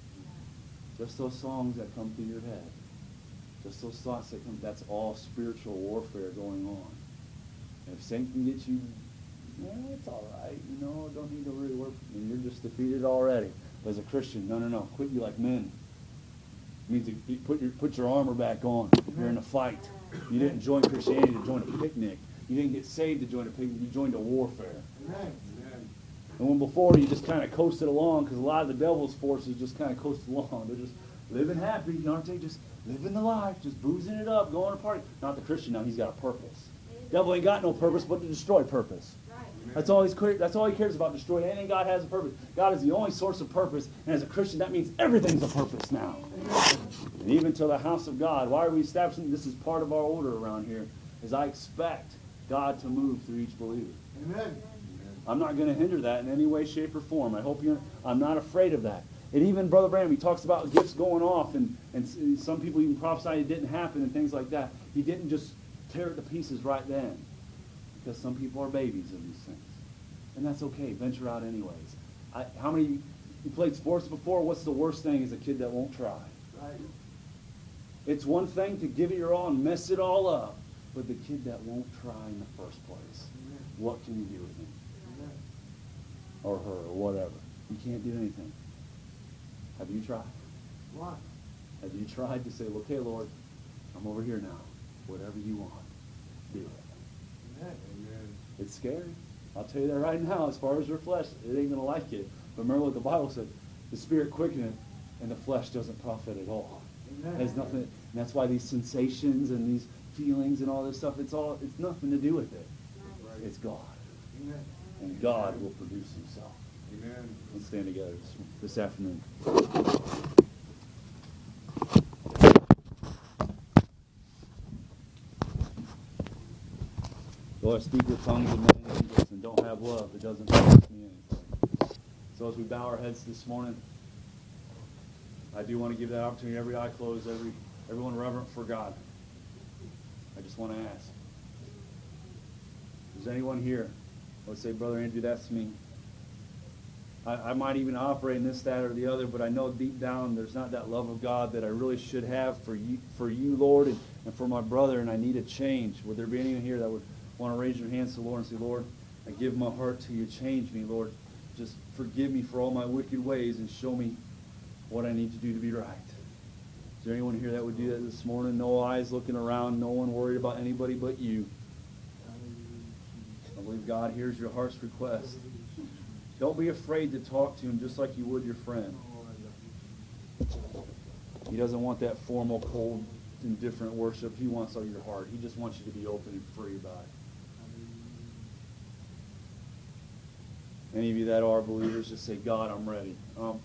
Just those songs that come through your head, just those thoughts that come, that's all spiritual warfare going on. And if Satan can get you, it's all right, don't need to really work. You're just defeated already. But as a Christian, no, quit you like men. It means to put your armor back on. You're in a fight. You didn't join Christianity to join a picnic. You didn't get saved to join a picnic. You joined a warfare. Amen. And when before you just kind of coasted along, because a lot of the devil's forces just kind of coasted along. They're just living happy, aren't they? Just living the life, just boozing it up, going to party. Not the Christian now. He's got a purpose. Devil ain't got no purpose but to destroy purpose. That's all he cares about, destroying anything God has a purpose. God is the only source of purpose, and as a Christian, that means everything's a purpose now. And even to the house of God, why are we establishing this is part of our order around here, is I expect God to move through each believer. Amen. I'm not going to hinder that in any way, shape, or form. I'm not afraid of that. And even Brother Branham, he talks about gifts going off, and some people even prophesied it didn't happen and things like that. He didn't just tear it to pieces right then, because some people are babies in these things. And that's okay. Venture out anyways. How many, you played sports before? What's the worst thing is a kid that won't try? Right. It's one thing to give it your all and mess it all up, but the kid that won't try in the first place, what can you do with him? Amen. Or her, or whatever? You can't do anything. Have you tried? Why? Have you tried to say, okay, Lord, I'm over here now. Whatever you want, do it. Amen. It's scary. I'll tell you that right now. As far as your flesh, it ain't going to like it. But remember what the Bible said. The Spirit quickeneth, and the flesh doesn't profit at all. Amen. It has nothing. And that's why these sensations and these feelings and all this stuff, it's nothing to do with it. Right. It's God. Amen. And God will produce himself. Amen. Let's stand together this afternoon. Though I speak with tongues of men and angels and don't have love, it doesn't profit me anything. So as we bow our heads this morning, I do want to give that opportunity, every eye closed, everyone reverent for God. I just want to ask, is anyone here that would say, Brother Andrew, that's me? I might even operate in this, that, or the other, but I know deep down there's not that love of God that I really should have for you, Lord, and for my brother, and I need a change. Would there be anyone here that would want to raise your hands to the Lord and say, Lord, I give my heart to you. Change me, Lord. Just forgive me for all my wicked ways and show me what I need to do to be right. Is there anyone here that would do that this morning? No eyes looking around, no one worried about anybody but you. I believe God hears your heart's request. Don't be afraid to talk to him just like you would your friend. He doesn't want that formal, cold, indifferent worship. He wants all your heart. He just wants you to be open and free about it. Any of you that are believers, just say, God, I'm ready.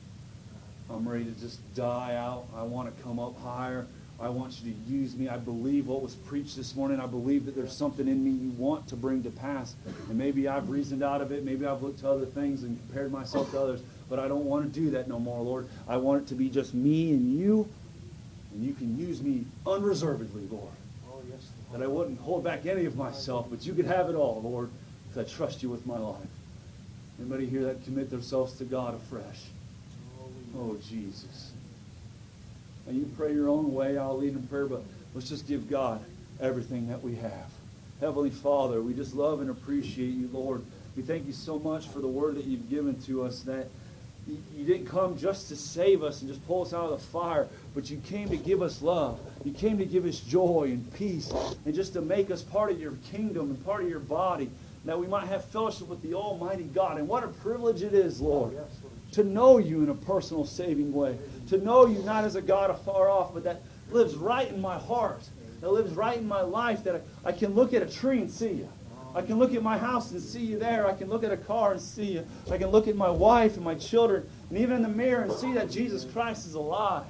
I'm ready to just die out. I want to come up higher. I want you to use me. I believe what was preached this morning. I believe that there's something in me you want to bring to pass. And maybe I've reasoned out of it. Maybe I've looked to other things and compared myself to others. But I don't want to do that no more, Lord. I want it to be just me and you you can use me unreservedly, Lord. Oh, yes, That I wouldn't hold back any of myself, but you could have it all, Lord, because I trust you with my life. Anybody here that commit themselves to God afresh? Oh, Jesus. Now you pray your own way. I'll lead in prayer, but let's just give God everything that we have. Heavenly Father, we just love and appreciate you, Lord. We thank you so much for the word that you've given to us, that you didn't come just to save us and just pull us out of the fire, but you came to give us love. You came to give us joy and peace, and just to make us part of your kingdom and part of your body, that we might have fellowship with the Almighty God. And what a privilege it is, Lord, to know you in a personal, saving way. To know you not as a God afar off, but that lives right in my heart, that lives right in my life, that I can look at a tree and see you. I can look at my house and see you there. I can look at a car and see you. I can look at my wife and my children, and even in the mirror, and see that Jesus Christ is alive.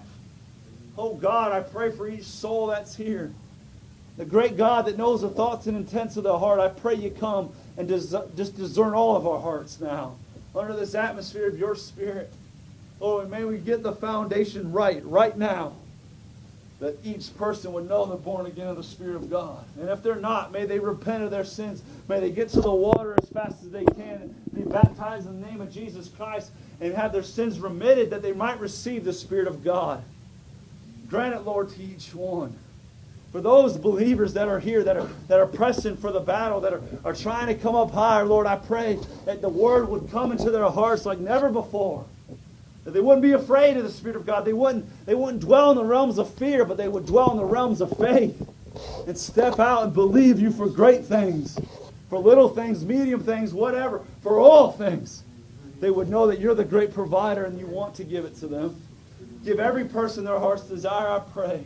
Oh God, I pray for each soul that's here. The great God that knows the thoughts and intents of the heart, I pray you come and just discern all of our hearts now, under this atmosphere of your Spirit. Oh, and may we get the foundation right now, that each person would know they're born again of the Spirit of God. And if they're not, may they repent of their sins. May they get to the water as fast as they can and be baptized in the name of Jesus Christ and have their sins remitted, that they might receive the Spirit of God. Grant it, Lord, to each one. For those believers that are here, that are pressing for the battle, that are trying to come up higher, Lord, I pray that the Word would come into their hearts like never before. That they wouldn't be afraid of the Spirit of God. They wouldn't dwell in the realms of fear, but they would dwell in the realms of faith and step out and believe you for great things, for little things, medium things, whatever, for all things. They would know that you're the great provider and you want to give it to them. Give every person their heart's desire, I pray,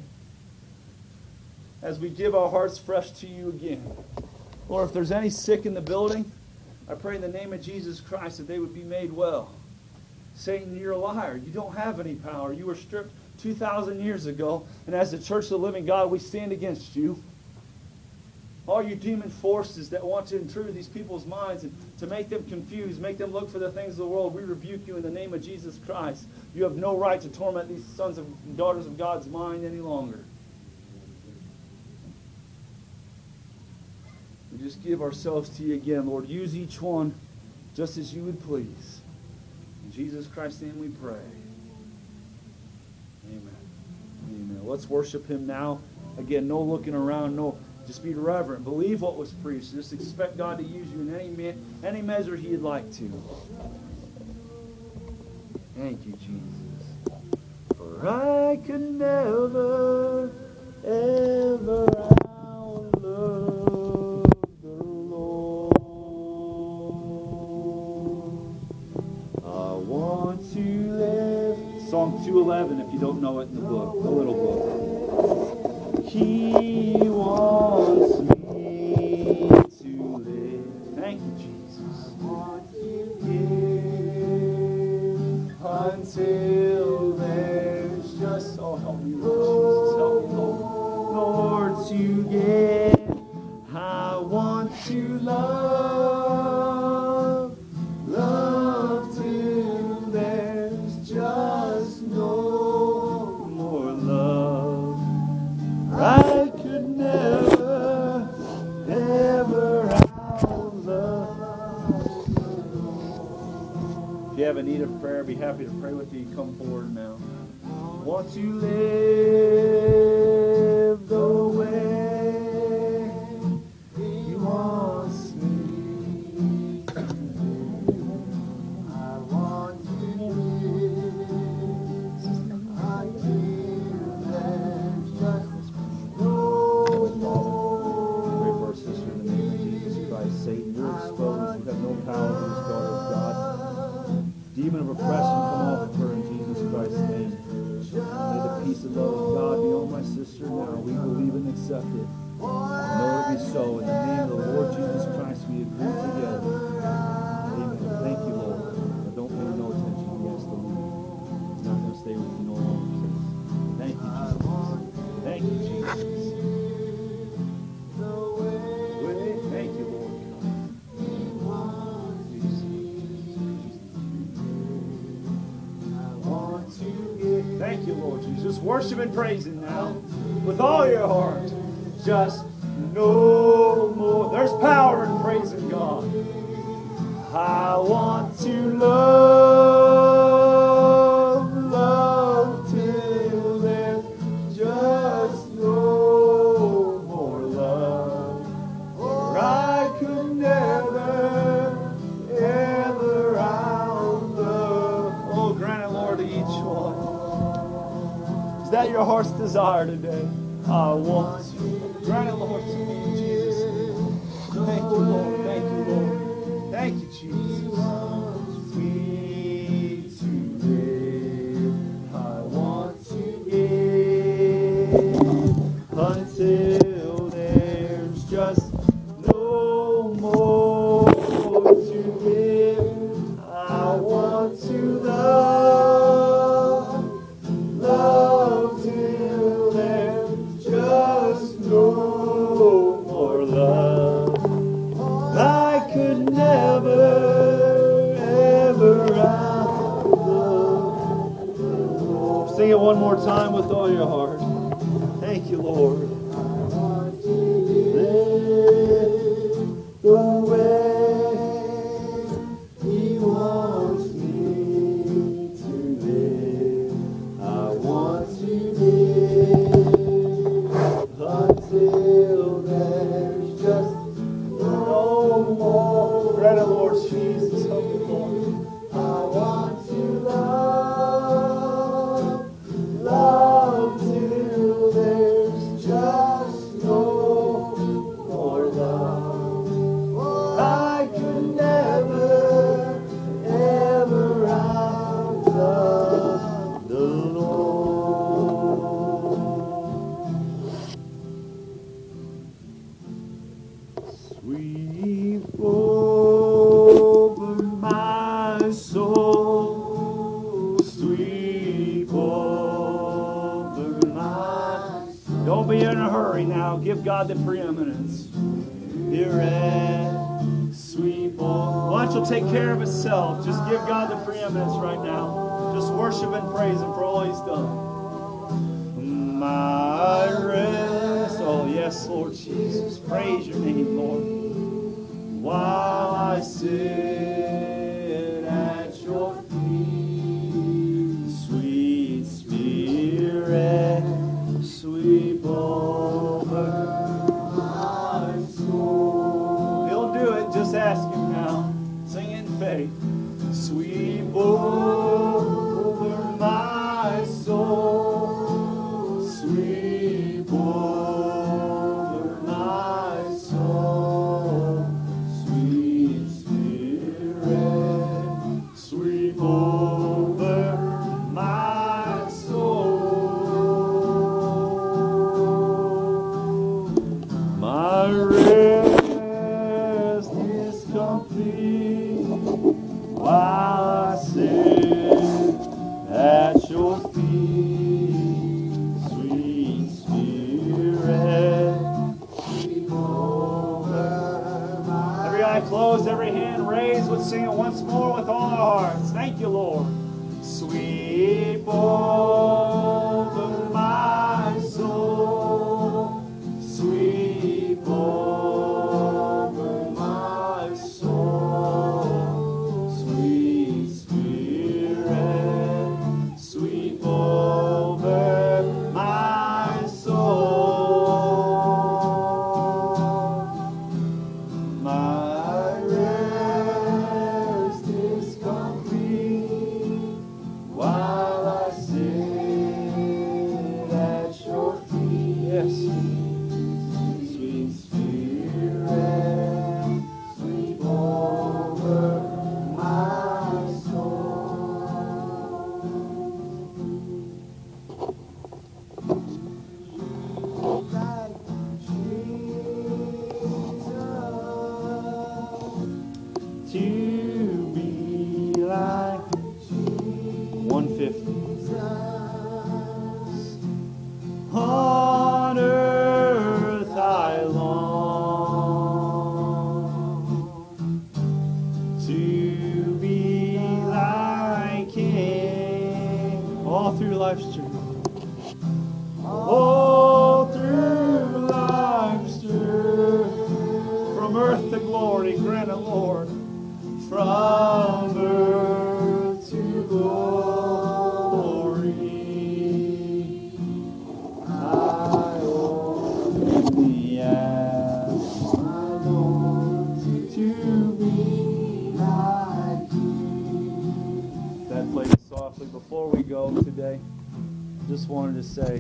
as we give our hearts fresh to you again. Lord, if there's any sick in the building, I pray in the name of Jesus Christ that they would be made well. Satan, you're a liar. You don't have any power. You were stripped 2,000 years ago, and as the Church of the Living God, we stand against you. All you demon forces that want to intrude these people's minds and to make them confused, make them look for the things of the world, we rebuke you in the name of Jesus Christ. You have no right to torment these sons and daughters of God's mind any longer. We just give ourselves to you again, Lord. Use each one just as you would please. In Jesus Christ's name we pray. Amen. Amen. Let's worship him now. Again, no looking around, no. Just be reverent. Believe what was preached. Just expect God to use you in any measure he'd like to. Thank you, Jesus. For I could never, ever outlove the Lord. I want to live. Psalm 211, if you don't know it in the book, the little book. He wants me to live. Thank you, Jesus. I want to give until there's just, oh, help me, Lord Jesus, help me, Lord. Lord, to give. I want to have a need of prayer, be happy to pray with you. Come forward now. Want to live the way He wants me. I want to live. I feel there's just no more. Pray for our sister in the name of Jesus Christ. Satan, you're exposed. You have no power over this daughter of God. Demon of oppression, come off of her in Jesus Christ's name. May the peace and love of God be on my sister now. We believe and accept it. Know it be so. In the name of the Lord Jesus Christ, we agree together. Amen. Thank you, Lord. Now don't pay no attention. He has to leave. He's not going to stay with you no longer. Thank you, Jesus. Thank you, Jesus. Thank you, Lord. Thank you, Lord Jesus. Just worship and praise Him now with all your heart. Just no more. There's power in praising God. I want to love till there's just no more love. For I could never, ever outlove. Oh, grant it, Lord, to each one. Is that your heart's desire today? I want you. Grant it, Lord, to me, Jesus. Thank you, Lord. Thank you, Lord. Thank you, Jesus. Sweet to live. I want to give until there's just no more to give. I want to love till there's just no more love. I could never, ever outlove the Lord. Sing it one more time with all your heart. Thank you, Lord. I want to live the way He wants me to live. I want to live until there's just no more. Grant it, Lord Jesus. Help me, Lord. I want to love till there's just no more love. I could never, ever outlove the Lord. Sweep over my soul, sweep over my soul. Don't be in a hurry now. Give God the preeminence. Here and sweep over. Why don't you take care of itself? Just give God the preeminence right now. Just worship and praise Him for all He's done. My rest. Oh, yes, Lord Jesus. Praise your name, Lord. While I sit at your feet, sweet Spirit, sweep over my soul. He'll do it. Just ask Him now. Sing in faith. Sweep over my soul, sweep over my soul. Sweet Spirit, sweep over my soul. My rest is complete while I sit at your feet. Sweet Spirit, sweep over my. Every eye closed, every hand raised. Let's sing it once more with all our hearts. Thank you, Lord. Sweep over my soul. Sweep over my soul. Sweet Spirit. On earth I long to be thy king. All through life's journey. All through life's journey. From earth to glory, grant it, Lord. From earth to glory. I only ask, my Lord, to be thy king. That plays softly before we go today. Just wanted to say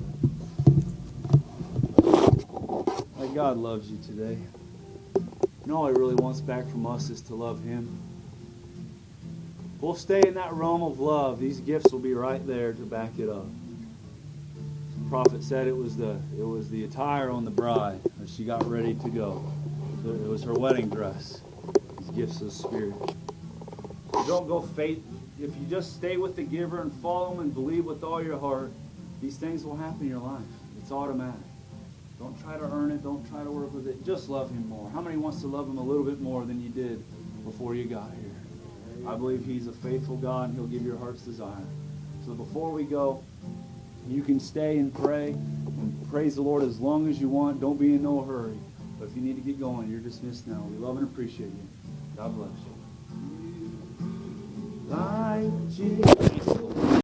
that God loves you today. And all He really wants back from us is to love Him. We'll stay in that realm of love. These gifts will be right there to back it up. The prophet said it was the attire on the bride as she got ready to go. It was her wedding dress. These gifts of the Spirit. Don't go faith. If you just stay with the giver and follow Him and believe with all your heart, these things will happen in your life. It's automatic. Don't try to earn it. Don't try to work with it. Just love Him more. How many wants to love Him a little bit more than you did before you got here? I believe He's a faithful God and He'll give your heart's desire. So before we go, you can stay and pray and praise the Lord as long as you want. Don't be in no hurry. But if you need to get going, you're dismissed now. We love and appreciate you. God bless you. Like Jesus.